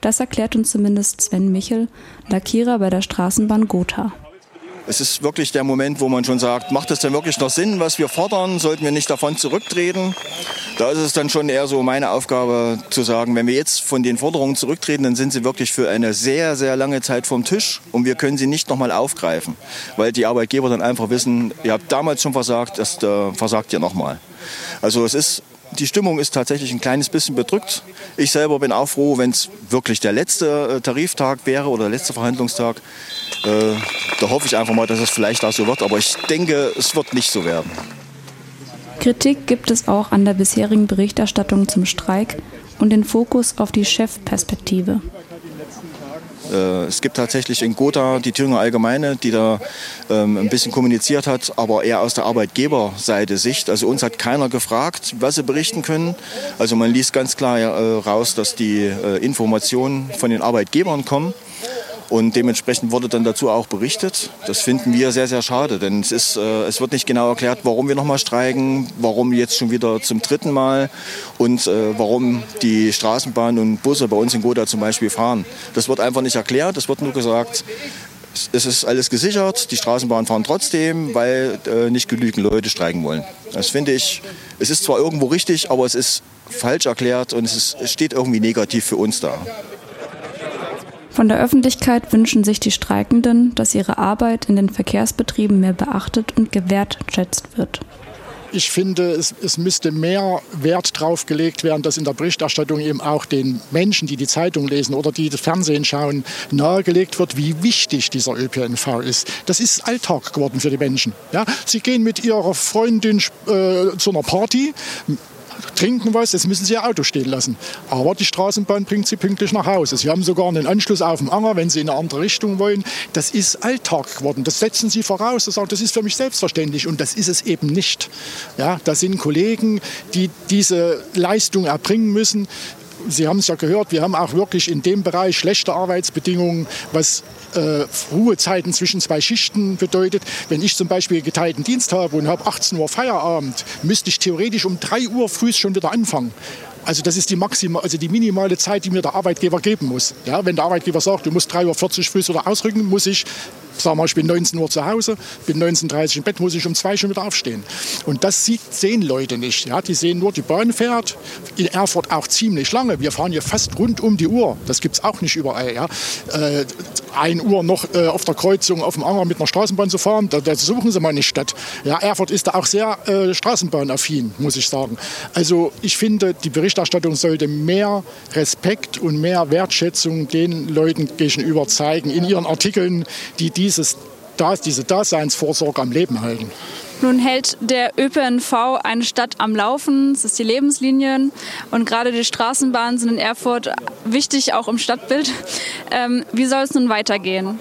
Das erklärt uns zumindest Sven Michel, Lackierer bei der Straßenbahn Gotha. Es ist wirklich der Moment, wo man schon sagt, macht es denn wirklich noch Sinn, was wir fordern? Sollten wir nicht davon zurücktreten? Da ist es dann schon eher so meine Aufgabe zu sagen, wenn wir jetzt von den Forderungen zurücktreten, dann sind sie wirklich für eine sehr, sehr lange Zeit vom Tisch und wir können sie nicht nochmal aufgreifen, weil die Arbeitgeber dann einfach wissen, ihr habt damals schon versagt, das äh, versagt ihr nochmal. Also es ist Die Stimmung ist tatsächlich ein kleines bisschen bedrückt. Ich selber bin auch froh, wenn es wirklich der letzte Tariftag wäre oder der letzte Verhandlungstag. Äh, da hoffe ich einfach mal, dass es vielleicht auch so wird. Aber ich denke, es wird nicht so werden. Kritik gibt es auch an der bisherigen Berichterstattung zum Streik und den Fokus auf die Chefperspektive. Es gibt tatsächlich in Gotha die Thüringer Allgemeine, die da ähm, ein bisschen kommuniziert hat, aber eher aus der Arbeitgeberseite Sicht. Also uns hat keiner gefragt, was sie berichten können. Also man liest ganz klar äh, raus, dass die äh, Informationen von den Arbeitgebern kommen. Und dementsprechend wurde dann dazu auch berichtet. Das finden wir sehr, sehr schade, denn es, ist, äh, es wird nicht genau erklärt, warum wir nochmal streiken, warum jetzt schon wieder zum dritten Mal und äh, warum die Straßenbahn und Busse bei uns in Gotha zum Beispiel fahren. Das wird einfach nicht erklärt, es wird nur gesagt, es ist alles gesichert, die Straßenbahnen fahren trotzdem, weil äh, nicht genügend Leute streiken wollen. Das finde ich, es ist zwar irgendwo richtig, aber es ist falsch erklärt und es, ist, es steht irgendwie negativ für uns da. Von der Öffentlichkeit wünschen sich die Streikenden, dass ihre Arbeit in den Verkehrsbetrieben mehr beachtet und gewertschätzt wird. Ich finde, es, es müsste mehr Wert drauf gelegt werden, dass in der Berichterstattung eben auch den Menschen, die die Zeitung lesen oder die das Fernsehen schauen, nahegelegt wird, wie wichtig dieser Ö P N V ist. Das ist Alltag geworden für die Menschen. Ja? Sie gehen mit ihrer Freundin äh, zu einer Party, trinken was, das müssen sie ihr Auto stehen lassen. Aber die Straßenbahn bringt sie pünktlich nach Hause. Sie haben sogar einen Anschluss auf dem Anger, wenn sie in eine andere Richtung wollen. Das ist Alltag geworden. Das setzen sie voraus. Das, sagen, das ist für mich selbstverständlich und das ist es eben nicht. Ja, da sind Kollegen, die diese Leistung erbringen müssen. Sie haben es ja gehört, wir haben auch wirklich in dem Bereich schlechte Arbeitsbedingungen, was äh, Ruhezeiten zwischen zwei Schichten bedeutet. Wenn ich zum Beispiel geteilten Dienst habe und habe achtzehn Uhr Feierabend, müsste ich theoretisch um drei Uhr früh schon wieder anfangen. Also das ist die maximale, also die minimale Zeit, die mir der Arbeitgeber geben muss. Ja, wenn der Arbeitgeber sagt, du musst drei Uhr vierzig früh wieder ausrücken, muss ich, sagen wir, ich bin neunzehn Uhr zu Hause, bin neunzehn Uhr dreißig im Bett, muss ich um zwei schon wieder aufstehen. Und das sieht, sehen Leute nicht. Ja, die sehen nur, die Bahn fährt, in Erfurt auch ziemlich lange. Wir fahren hier fast rund um die Uhr. Das gibt es auch nicht überall. Ja. Äh, ein Uhr noch äh, auf der Kreuzung auf dem Anger mit einer Straßenbahn zu fahren, da, da suchen sie mal nicht statt. Ja, Erfurt ist da auch sehr äh, straßenbahnaffin, muss ich sagen. Also ich finde, die Berichterstattung sollte mehr Respekt und mehr Wertschätzung den Leuten gegenüber zeigen in ihren Artikeln, die dieses, das, diese Daseinsvorsorge am Leben halten. Nun hält der Ö P N V eine Stadt am Laufen, das ist die Lebenslinie und gerade die Straßenbahnen sind in Erfurt wichtig, auch im Stadtbild. Ähm, wie soll es nun weitergehen?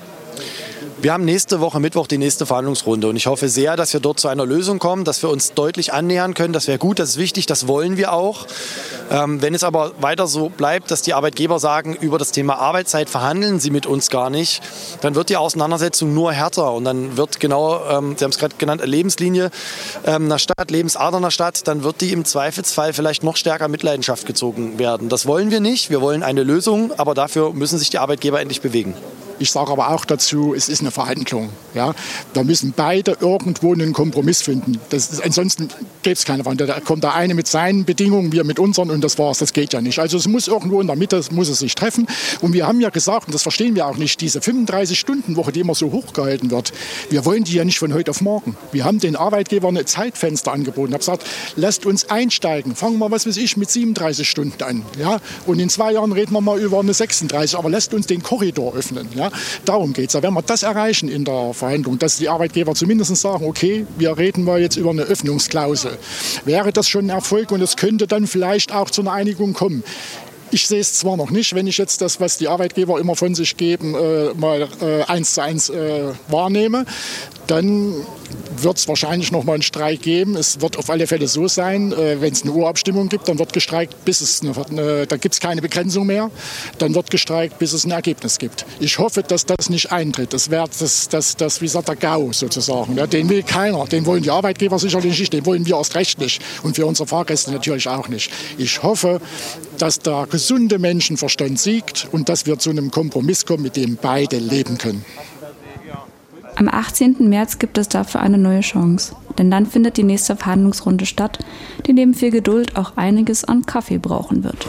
Wir haben nächste Woche Mittwoch die nächste Verhandlungsrunde und ich hoffe sehr, dass wir dort zu einer Lösung kommen, dass wir uns deutlich annähern können. Das wäre gut, das ist wichtig, das wollen wir auch. Ähm, wenn es aber weiter so bleibt, dass die Arbeitgeber sagen, über das Thema Arbeitszeit verhandeln sie mit uns gar nicht, dann wird die Auseinandersetzung nur härter und dann wird genau, ähm, Sie haben es gerade genannt, Lebenslinie ähm, einer Stadt, Lebensader einer Stadt, dann wird die im Zweifelsfall vielleicht noch stärker in Mitleidenschaft gezogen werden. Das wollen wir nicht, wir wollen eine Lösung, aber dafür müssen sich die Arbeitgeber endlich bewegen. Ich sage aber auch dazu, es ist eine Verhandlung. Ja? Da müssen beide irgendwo einen Kompromiss finden. Das ist, ansonsten gäbe es keine Verhandlung. Da kommt der eine mit seinen Bedingungen, wir mit unseren und das war's. Das geht ja nicht. Also es muss irgendwo in der Mitte, muss es sich treffen. Und wir haben ja gesagt, und das verstehen wir auch nicht, diese fünfunddreißig-Stunden-Woche, die immer so hochgehalten wird, wir wollen die ja nicht von heute auf morgen. Wir haben den Arbeitgebern ein Zeitfenster angeboten. Ich habe gesagt, lasst uns einsteigen. Fangen wir, was weiß ich, mit siebenunddreißig Stunden an. Ja? Und in zwei Jahren reden wir mal über eine sechsunddreißig. Aber lasst uns den Korridor öffnen. Ja? Darum geht es. Wenn wir das erreichen in der Verhandlung, dass die Arbeitgeber zumindest sagen, okay, wir reden mal jetzt über eine Öffnungsklausel, wäre das schon ein Erfolg und es könnte dann vielleicht auch zu einer Einigung kommen. Ich sehe es zwar noch nicht, wenn ich jetzt das, was die Arbeitgeber immer von sich geben, äh, mal äh, eins zu eins äh, wahrnehme, dann wird es wahrscheinlich noch mal einen Streik geben. Es wird auf alle Fälle so sein, äh, wenn es eine Urabstimmung gibt, dann wird gestreikt, bis es eine, eine, da gibt es keine Begrenzung mehr. Dann wird gestreikt, bis es ein Ergebnis gibt. Ich hoffe, dass das nicht eintritt. Das wäre das, das, das, wie sagt der GAU sozusagen. Ja, den will keiner. Den wollen die Arbeitgeber sicherlich nicht. Den wollen wir erst recht nicht. Und für unsere Fahrgäste natürlich auch nicht. Ich hoffe, dass der gesunde Menschenverstand siegt und dass wir zu einem Kompromiss kommen, mit dem beide leben können. Am achtzehnten März gibt es dafür eine neue Chance, denn dann findet die nächste Verhandlungsrunde statt, die neben viel Geduld auch einiges an Kaffee brauchen wird.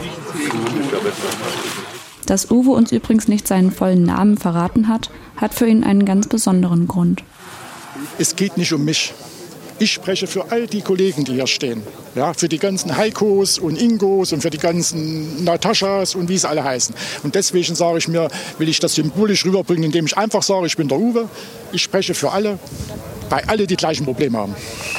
Dass Uwe uns übrigens nicht seinen vollen Namen verraten hat, hat für ihn einen ganz besonderen Grund. Es geht nicht um mich. Ich spreche für all die Kollegen, die hier stehen. Ja, für die ganzen Heikos und Ingos und für die ganzen Nataschas und wie sie alle heißen. Und deswegen sage ich mir, will ich das symbolisch rüberbringen, indem ich einfach sage, ich bin der Uwe. Ich spreche für alle, weil alle die gleichen Probleme haben.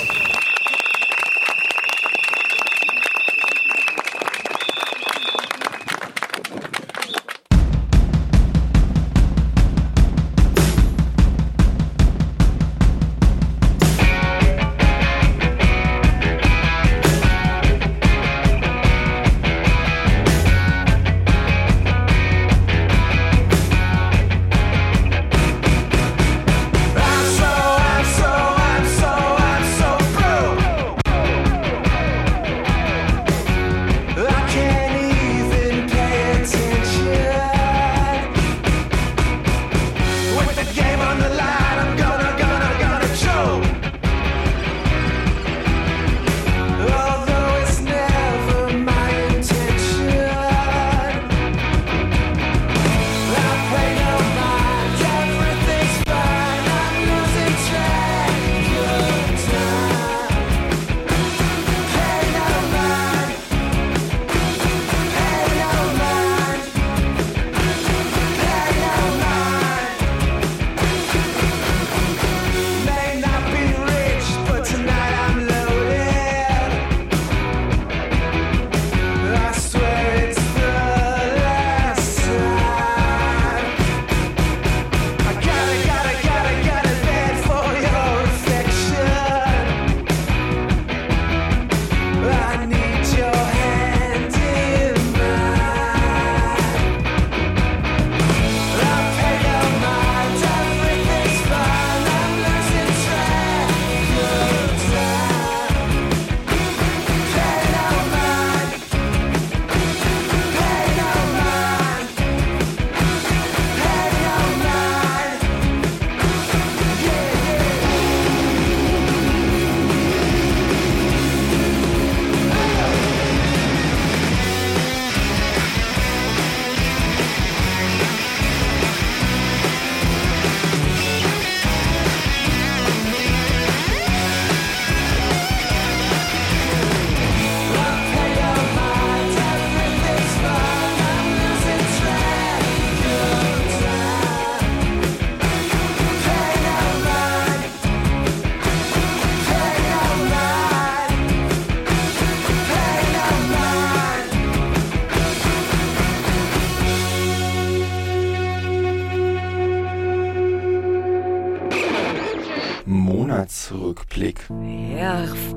Monatsrückblick. R V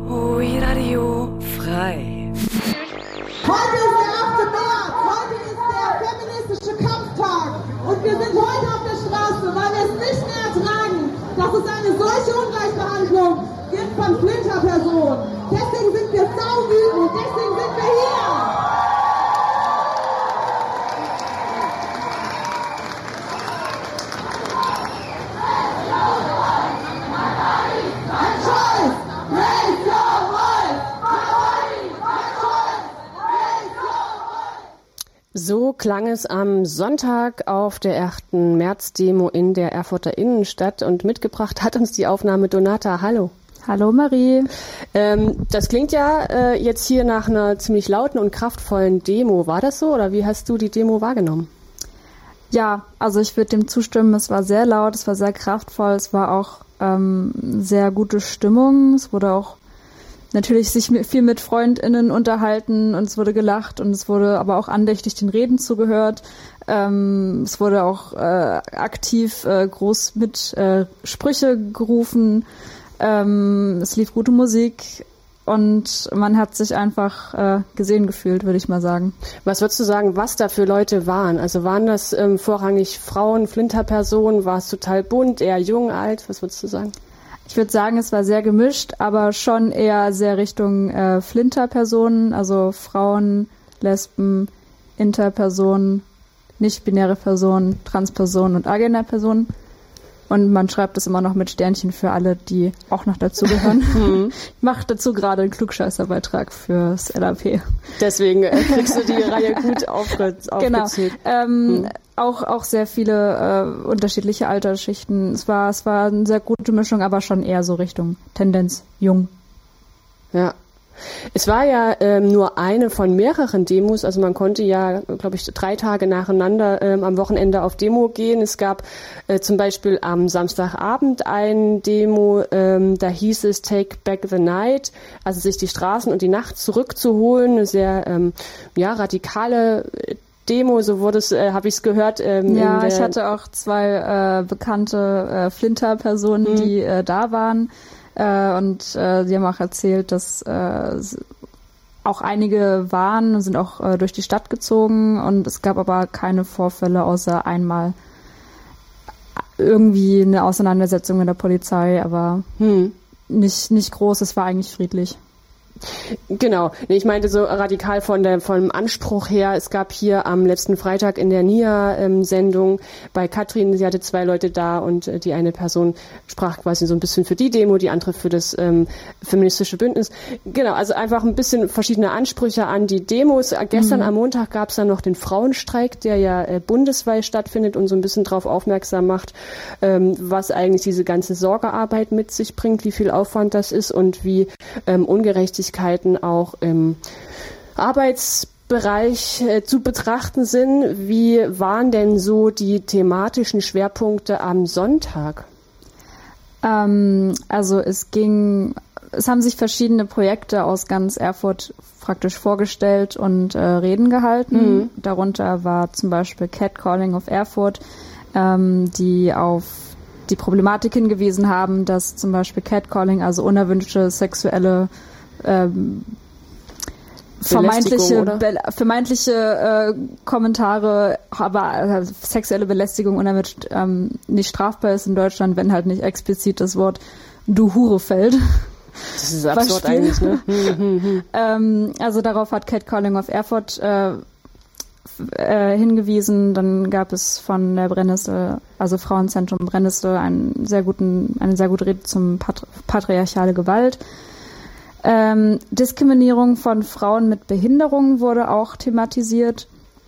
Radio frei. Heute ist der achte März, heute ist der feministische Kampftag und wir sind heute auf der Straße, weil wir es nicht mehr ertragen, dass es eine solche Ungleichbehandlung gibt von Flinterpersonen. Deswegen sind wir saugüten und deswegen sind wir hier. So klang es am Sonntag auf der achten März-Demo in der Erfurter Innenstadt und mitgebracht hat uns die Aufnahme Donata. Hallo. Hallo Marie. Ähm, das klingt ja äh, jetzt hier nach einer ziemlich lauten und kraftvollen Demo. War das so oder wie hast du die Demo wahrgenommen? Ja, also ich würde dem zustimmen. Es war sehr laut, es war sehr kraftvoll, es war auch ähm, sehr gute Stimmung. Es wurde auch natürlich sich viel mit FreundInnen unterhalten und es wurde gelacht und es wurde aber auch andächtig den Reden zugehört. Ähm, es wurde auch äh, aktiv äh, groß mit äh, Sprüche gerufen. Ähm, es lief gute Musik und man hat sich einfach äh, gesehen gefühlt, würde ich mal sagen. Was würdest du sagen, was da für Leute waren? Also waren das ähm, vorrangig Frauen, Flinterpersonen? War es total bunt, eher jung, alt? Was würdest du sagen? Ich würde sagen, es war sehr gemischt, aber schon eher sehr Richtung äh, Flinterpersonen, also Frauen, Lesben, Interpersonen, nicht-binäre Personen, Transpersonen und Agenda-Personen. Und man schreibt es immer noch mit Sternchen für alle, die auch noch dazugehören. Ich mache dazu gerade einen Klugscheißerbeitrag fürs L A P. Deswegen äh, kriegst du die Reihe gut aufge Genau. aufgezählt. Ähm, Mhm. auch, auch sehr viele äh, unterschiedliche Altersschichten. Es war, es war eine sehr gute Mischung, aber schon eher so Richtung Tendenz jung. Ja. Es war ja ähm, nur eine von mehreren Demos, also man konnte ja, glaube ich, drei Tage nacheinander ähm, am Wochenende auf Demo gehen. Es gab äh, zum Beispiel am Samstagabend eine Demo, ähm, da hieß es Take Back the Night, also sich die Straßen und die Nacht zurückzuholen, eine sehr ähm, ja, radikale Demo, so wurde es, äh, habe ich es gehört. Ähm, Ja, in der ich hatte auch zwei äh, bekannte äh, Flinter-Personen, Mhm. die äh, da waren. Äh, und äh, sie haben auch erzählt, dass äh, auch einige waren und sind auch äh, durch die Stadt gezogen und es gab aber keine Vorfälle, außer einmal irgendwie eine Auseinandersetzung mit der Polizei, aber hm. nicht, nicht groß, es war eigentlich friedlich. Genau. Nee, ich meinte so radikal von der, vom Anspruch her. Es gab hier am letzten Freitag in der N I A-Sendung bei Katrin, sie hatte zwei Leute da und äh, die eine Person sprach quasi so ein bisschen für die Demo, die andere für das ähm, feministische Bündnis. Genau, also einfach ein bisschen verschiedene Ansprüche an die Demos. Äh, gestern Mhm. am Montag gab es dann noch den Frauenstreik, der ja äh, bundesweit stattfindet und so ein bisschen darauf aufmerksam macht, ähm, was eigentlich diese ganze Sorgearbeit mit sich bringt, wie viel Aufwand das ist und wie ähm, Ungerechtigkeit auch im Arbeitsbereich äh, zu betrachten sind. Wie waren denn so die thematischen Schwerpunkte am Sonntag? Ähm, also es ging, es haben sich verschiedene Projekte aus ganz Erfurt praktisch vorgestellt und äh, Reden gehalten. Mhm. Darunter war zum Beispiel Catcalling of Erfurt, ähm, die auf die Problematik hingewiesen haben, dass zum Beispiel Catcalling, also unerwünschte sexuelle ähm, vermeintliche, oder? be vermeintliche äh, Kommentare, aber äh, sexuelle Belästigung unerwünscht ähm, nicht strafbar ist in Deutschland, wenn halt nicht explizit das Wort du Hure fällt. Das ist absurd eigentlich, ne? ähm, also darauf hat Catcalling of Erfurt äh, äh, hingewiesen. Dann gab es von der Brennnessel, also Frauenzentrum Brennnessel, einen sehr guten, eine sehr gute Rede zum Patri patriarchale Gewalt. Ähm, Diskriminierung von Frauen mit Behinderung wurde auch thematisiert.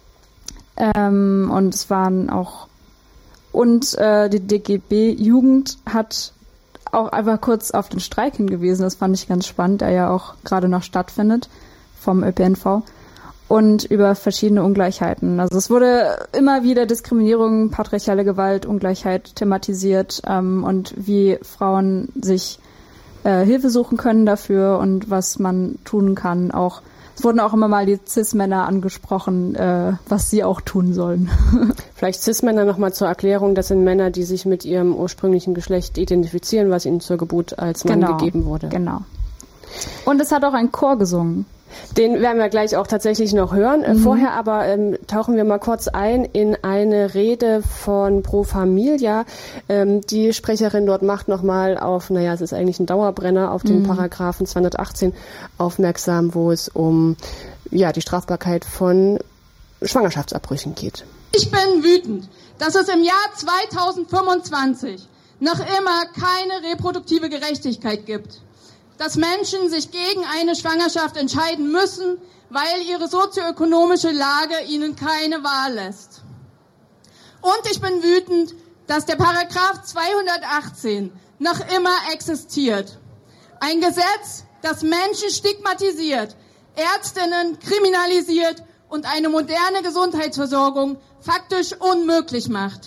Ähm, und es waren auch, und äh, die D G B-Jugend hat auch einfach kurz auf den Streik hingewiesen. Das fand ich ganz spannend, der ja auch gerade noch stattfindet vom Ö P N V. Und über verschiedene Ungleichheiten. Also es wurde immer wieder Diskriminierung, patriarchale Gewalt, Ungleichheit thematisiert ähm, und wie Frauen sich äh, Hilfe suchen können dafür und was man tun kann. Auch es wurden auch immer mal die Cis-Männer angesprochen, äh, was sie auch tun sollen. Vielleicht Cis-Männer nochmal zur Erklärung. Das sind Männer, die sich mit ihrem ursprünglichen Geschlecht identifizieren, was ihnen zur Geburt als Mann Genau, gegeben wurde. Genau. Und es hat auch ein Chor gesungen. Den werden wir gleich auch tatsächlich noch hören. Mhm. Vorher aber ähm, tauchen wir mal kurz ein in eine Rede von Pro Familia. Ähm, die Sprecherin dort macht nochmal auf, naja, es ist eigentlich ein Dauerbrenner, auf den mhm. Paragraphen zweihundertachtzehn aufmerksam, wo es um ja, die Strafbarkeit von Schwangerschaftsabbrüchen geht. Ich bin wütend, dass es im Jahr zweitausendfünfundzwanzig noch immer keine reproduktive Gerechtigkeit gibt. Dass Menschen sich gegen eine Schwangerschaft entscheiden müssen, weil ihre sozioökonomische Lage ihnen keine Wahl lässt. Und ich bin wütend, dass der Paragraph zweihundertachtzehn noch immer existiert. Ein Gesetz, das Menschen stigmatisiert, Ärztinnen kriminalisiert und eine moderne Gesundheitsversorgung faktisch unmöglich macht.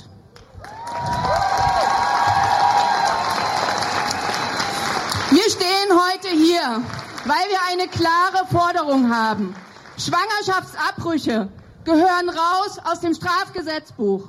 Wir stehen heute hier, weil wir eine klare Forderung haben. Schwangerschaftsabbrüche gehören raus aus dem Strafgesetzbuch.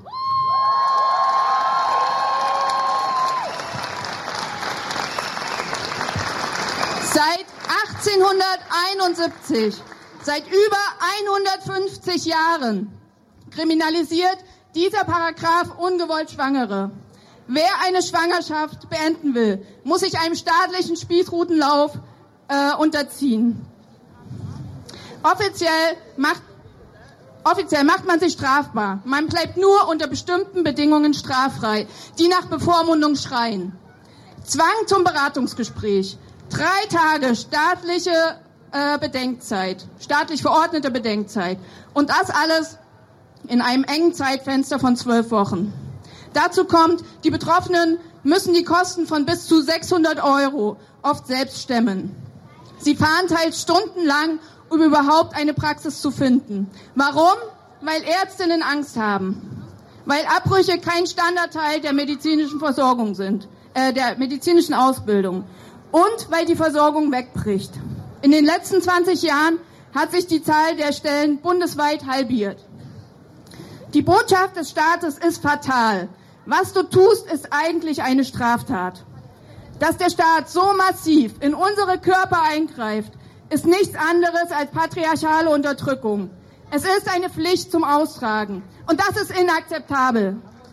achtzehnhunderteinundsiebzig, seit über hundertfünfzig Jahren, kriminalisiert dieser Paragraph ungewollt Schwangere. Wer eine Schwangerschaft beenden will, muss sich einem staatlichen Spießrutenlauf äh, unterziehen. Offiziell macht, offiziell macht man sich strafbar. Man bleibt nur unter bestimmten Bedingungen straffrei, die nach Bevormundung schreien. Zwang zum Beratungsgespräch, drei Tage staatliche äh, Bedenkzeit, staatlich verordnete Bedenkzeit und das alles in einem engen Zeitfenster von zwölf Wochen. Dazu kommt, die Betroffenen müssen die Kosten von bis zu sechshundert Euro oft selbst stemmen. Sie fahren teils stundenlang, um überhaupt eine Praxis zu finden. Warum? Weil Ärztinnen Angst haben. Weil Abbrüche kein Standardteil der medizinischen Versorgung sind, äh, der medizinischen Ausbildung. Und weil die Versorgung wegbricht. In den letzten zwanzig Jahren hat sich die Zahl der Stellen bundesweit halbiert. Die Botschaft des Staates ist fatal. Was du tust, ist eigentlich eine Straftat. Dass der Staat so massiv in unsere Körper eingreift, ist nichts anderes als patriarchale Unterdrückung. Es ist eine Pflicht zum Austragen. Und das ist inakzeptabel.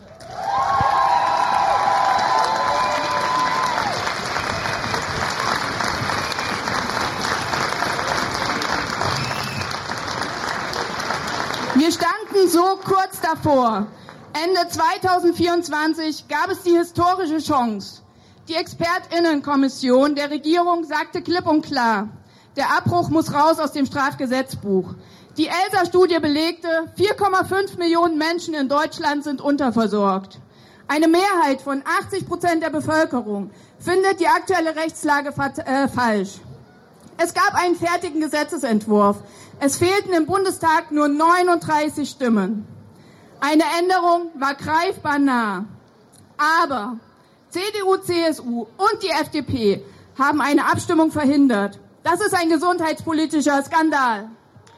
Wir standen so kurz davor. Ende zweitausendvierundzwanzig gab es die historische Chance. Die ExpertInnenkommission der Regierung sagte klipp und klar, der Abbruch muss raus aus dem Strafgesetzbuch. Die ELSA-Studie belegte, vier Komma fünf Millionen Menschen in Deutschland sind unterversorgt. Eine Mehrheit von achtzig Prozent der Bevölkerung findet die aktuelle Rechtslage äh, falsch. Es gab einen fertigen Gesetzesentwurf. Es fehlten im Bundestag nur neununddreißig Stimmen. Eine Änderung war greifbar nah. Aber C D U, C S U und die F D P haben eine Abstimmung verhindert. Das ist ein gesundheitspolitischer Skandal.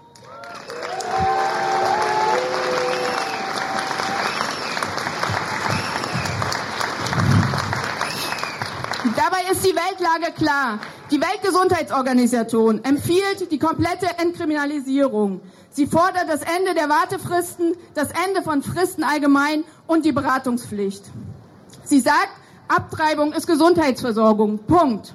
Dabei ist die Weltlage klar. Die Weltgesundheitsorganisation empfiehlt die komplette Entkriminalisierung. Sie fordert das Ende der Wartefristen, das Ende von Fristen allgemein und die Beratungspflicht. Sie sagt, Abtreibung ist Gesundheitsversorgung. Punkt.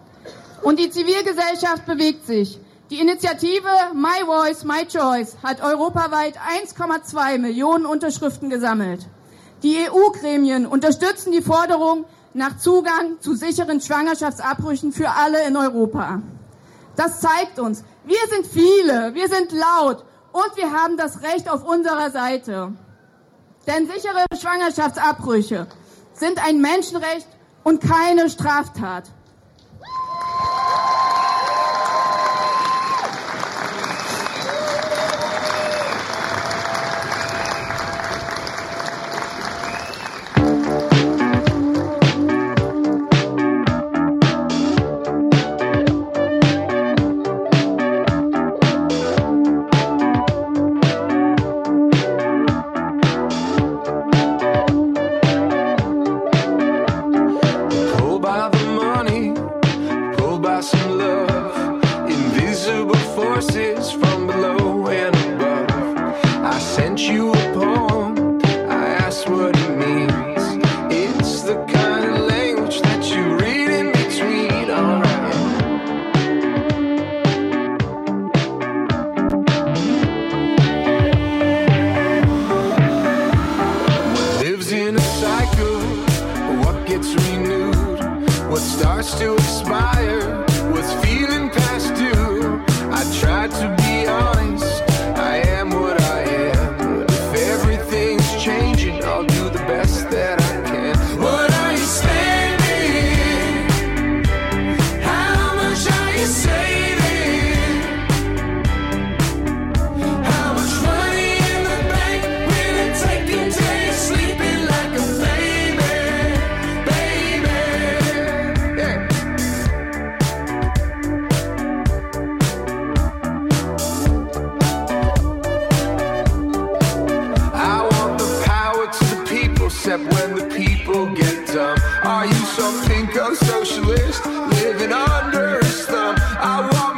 Und die Zivilgesellschaft bewegt sich. Die Initiative My Voice, My Choice hat europaweit eins Komma zwei Millionen Unterschriften gesammelt. Die E U-Gremien unterstützen die Forderung nach Zugang zu sicheren Schwangerschaftsabbrüchen für alle in Europa. Das zeigt uns, wir sind viele, wir sind laut und wir haben das Recht auf unserer Seite. Denn sichere Schwangerschaftsabbrüche sind ein Menschenrecht und keine Straftat. Are you some pinko socialist living under a thumb? I want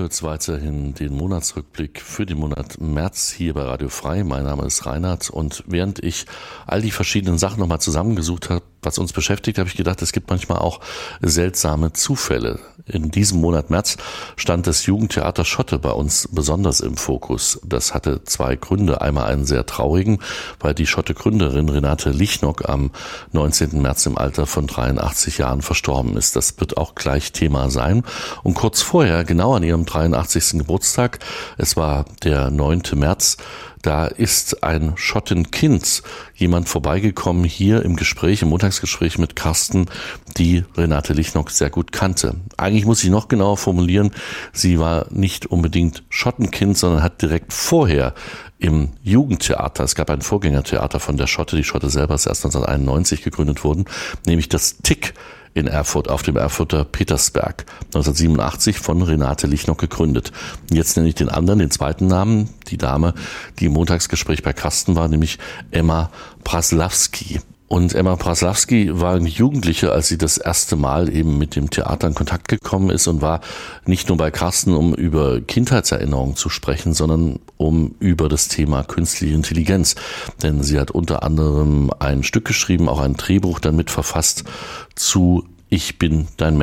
hört weiterhin den Monatsrückblick für den Monat März hier bei Radio Frei. Mein Name ist Reinhard und während ich all die verschiedenen Sachen nochmal zusammengesucht habe, was uns beschäftigt, habe ich gedacht, es gibt manchmal auch seltsame Zufälle. In diesem Monat März stand das Jugendtheater Schotte bei uns besonders im Fokus. Das hatte zwei Gründe. Einmal einen sehr traurigen, weil die Schotte-Gründerin Renate Lichnock am neunzehnten März im Alter von dreiundachtzig Jahren verstorben ist. Das wird auch gleich Thema sein. Und kurz vorher, genau an ihrem dreiundachtzigsten Geburtstag, es war der neunte März, da ist ein Schottenkind, jemand vorbeigekommen hier im Gespräch, im Montagsgespräch mit Carsten, die Renate Lichnock sehr gut kannte. Eigentlich muss ich noch genauer formulieren, sie war nicht unbedingt Schottenkind, sondern hat direkt vorher im Jugendtheater, es gab ein Vorgängertheater von der Schotte, die Schotte selber ist erst neunzehnhunderteinundneunzig gegründet worden, nämlich das Tick in Erfurt auf dem Erfurter Petersberg, neunzehnhundertsiebenundachtzig von Renate Lichnock gegründet. Jetzt nenne ich den anderen, den zweiten Namen, die Dame, die im Montagsgespräch bei Carsten war, nämlich Emma Praslawski. Und Emma Praslawski war eine Jugendliche, als sie das erste Mal eben mit dem Theater in Kontakt gekommen ist und war nicht nur bei Carsten, um über Kindheitserinnerungen zu sprechen, sondern um über das Thema künstliche Intelligenz. Denn sie hat unter anderem ein Stück geschrieben, auch ein Drehbuch dann mit verfasst zu Ich bin dein Mensch.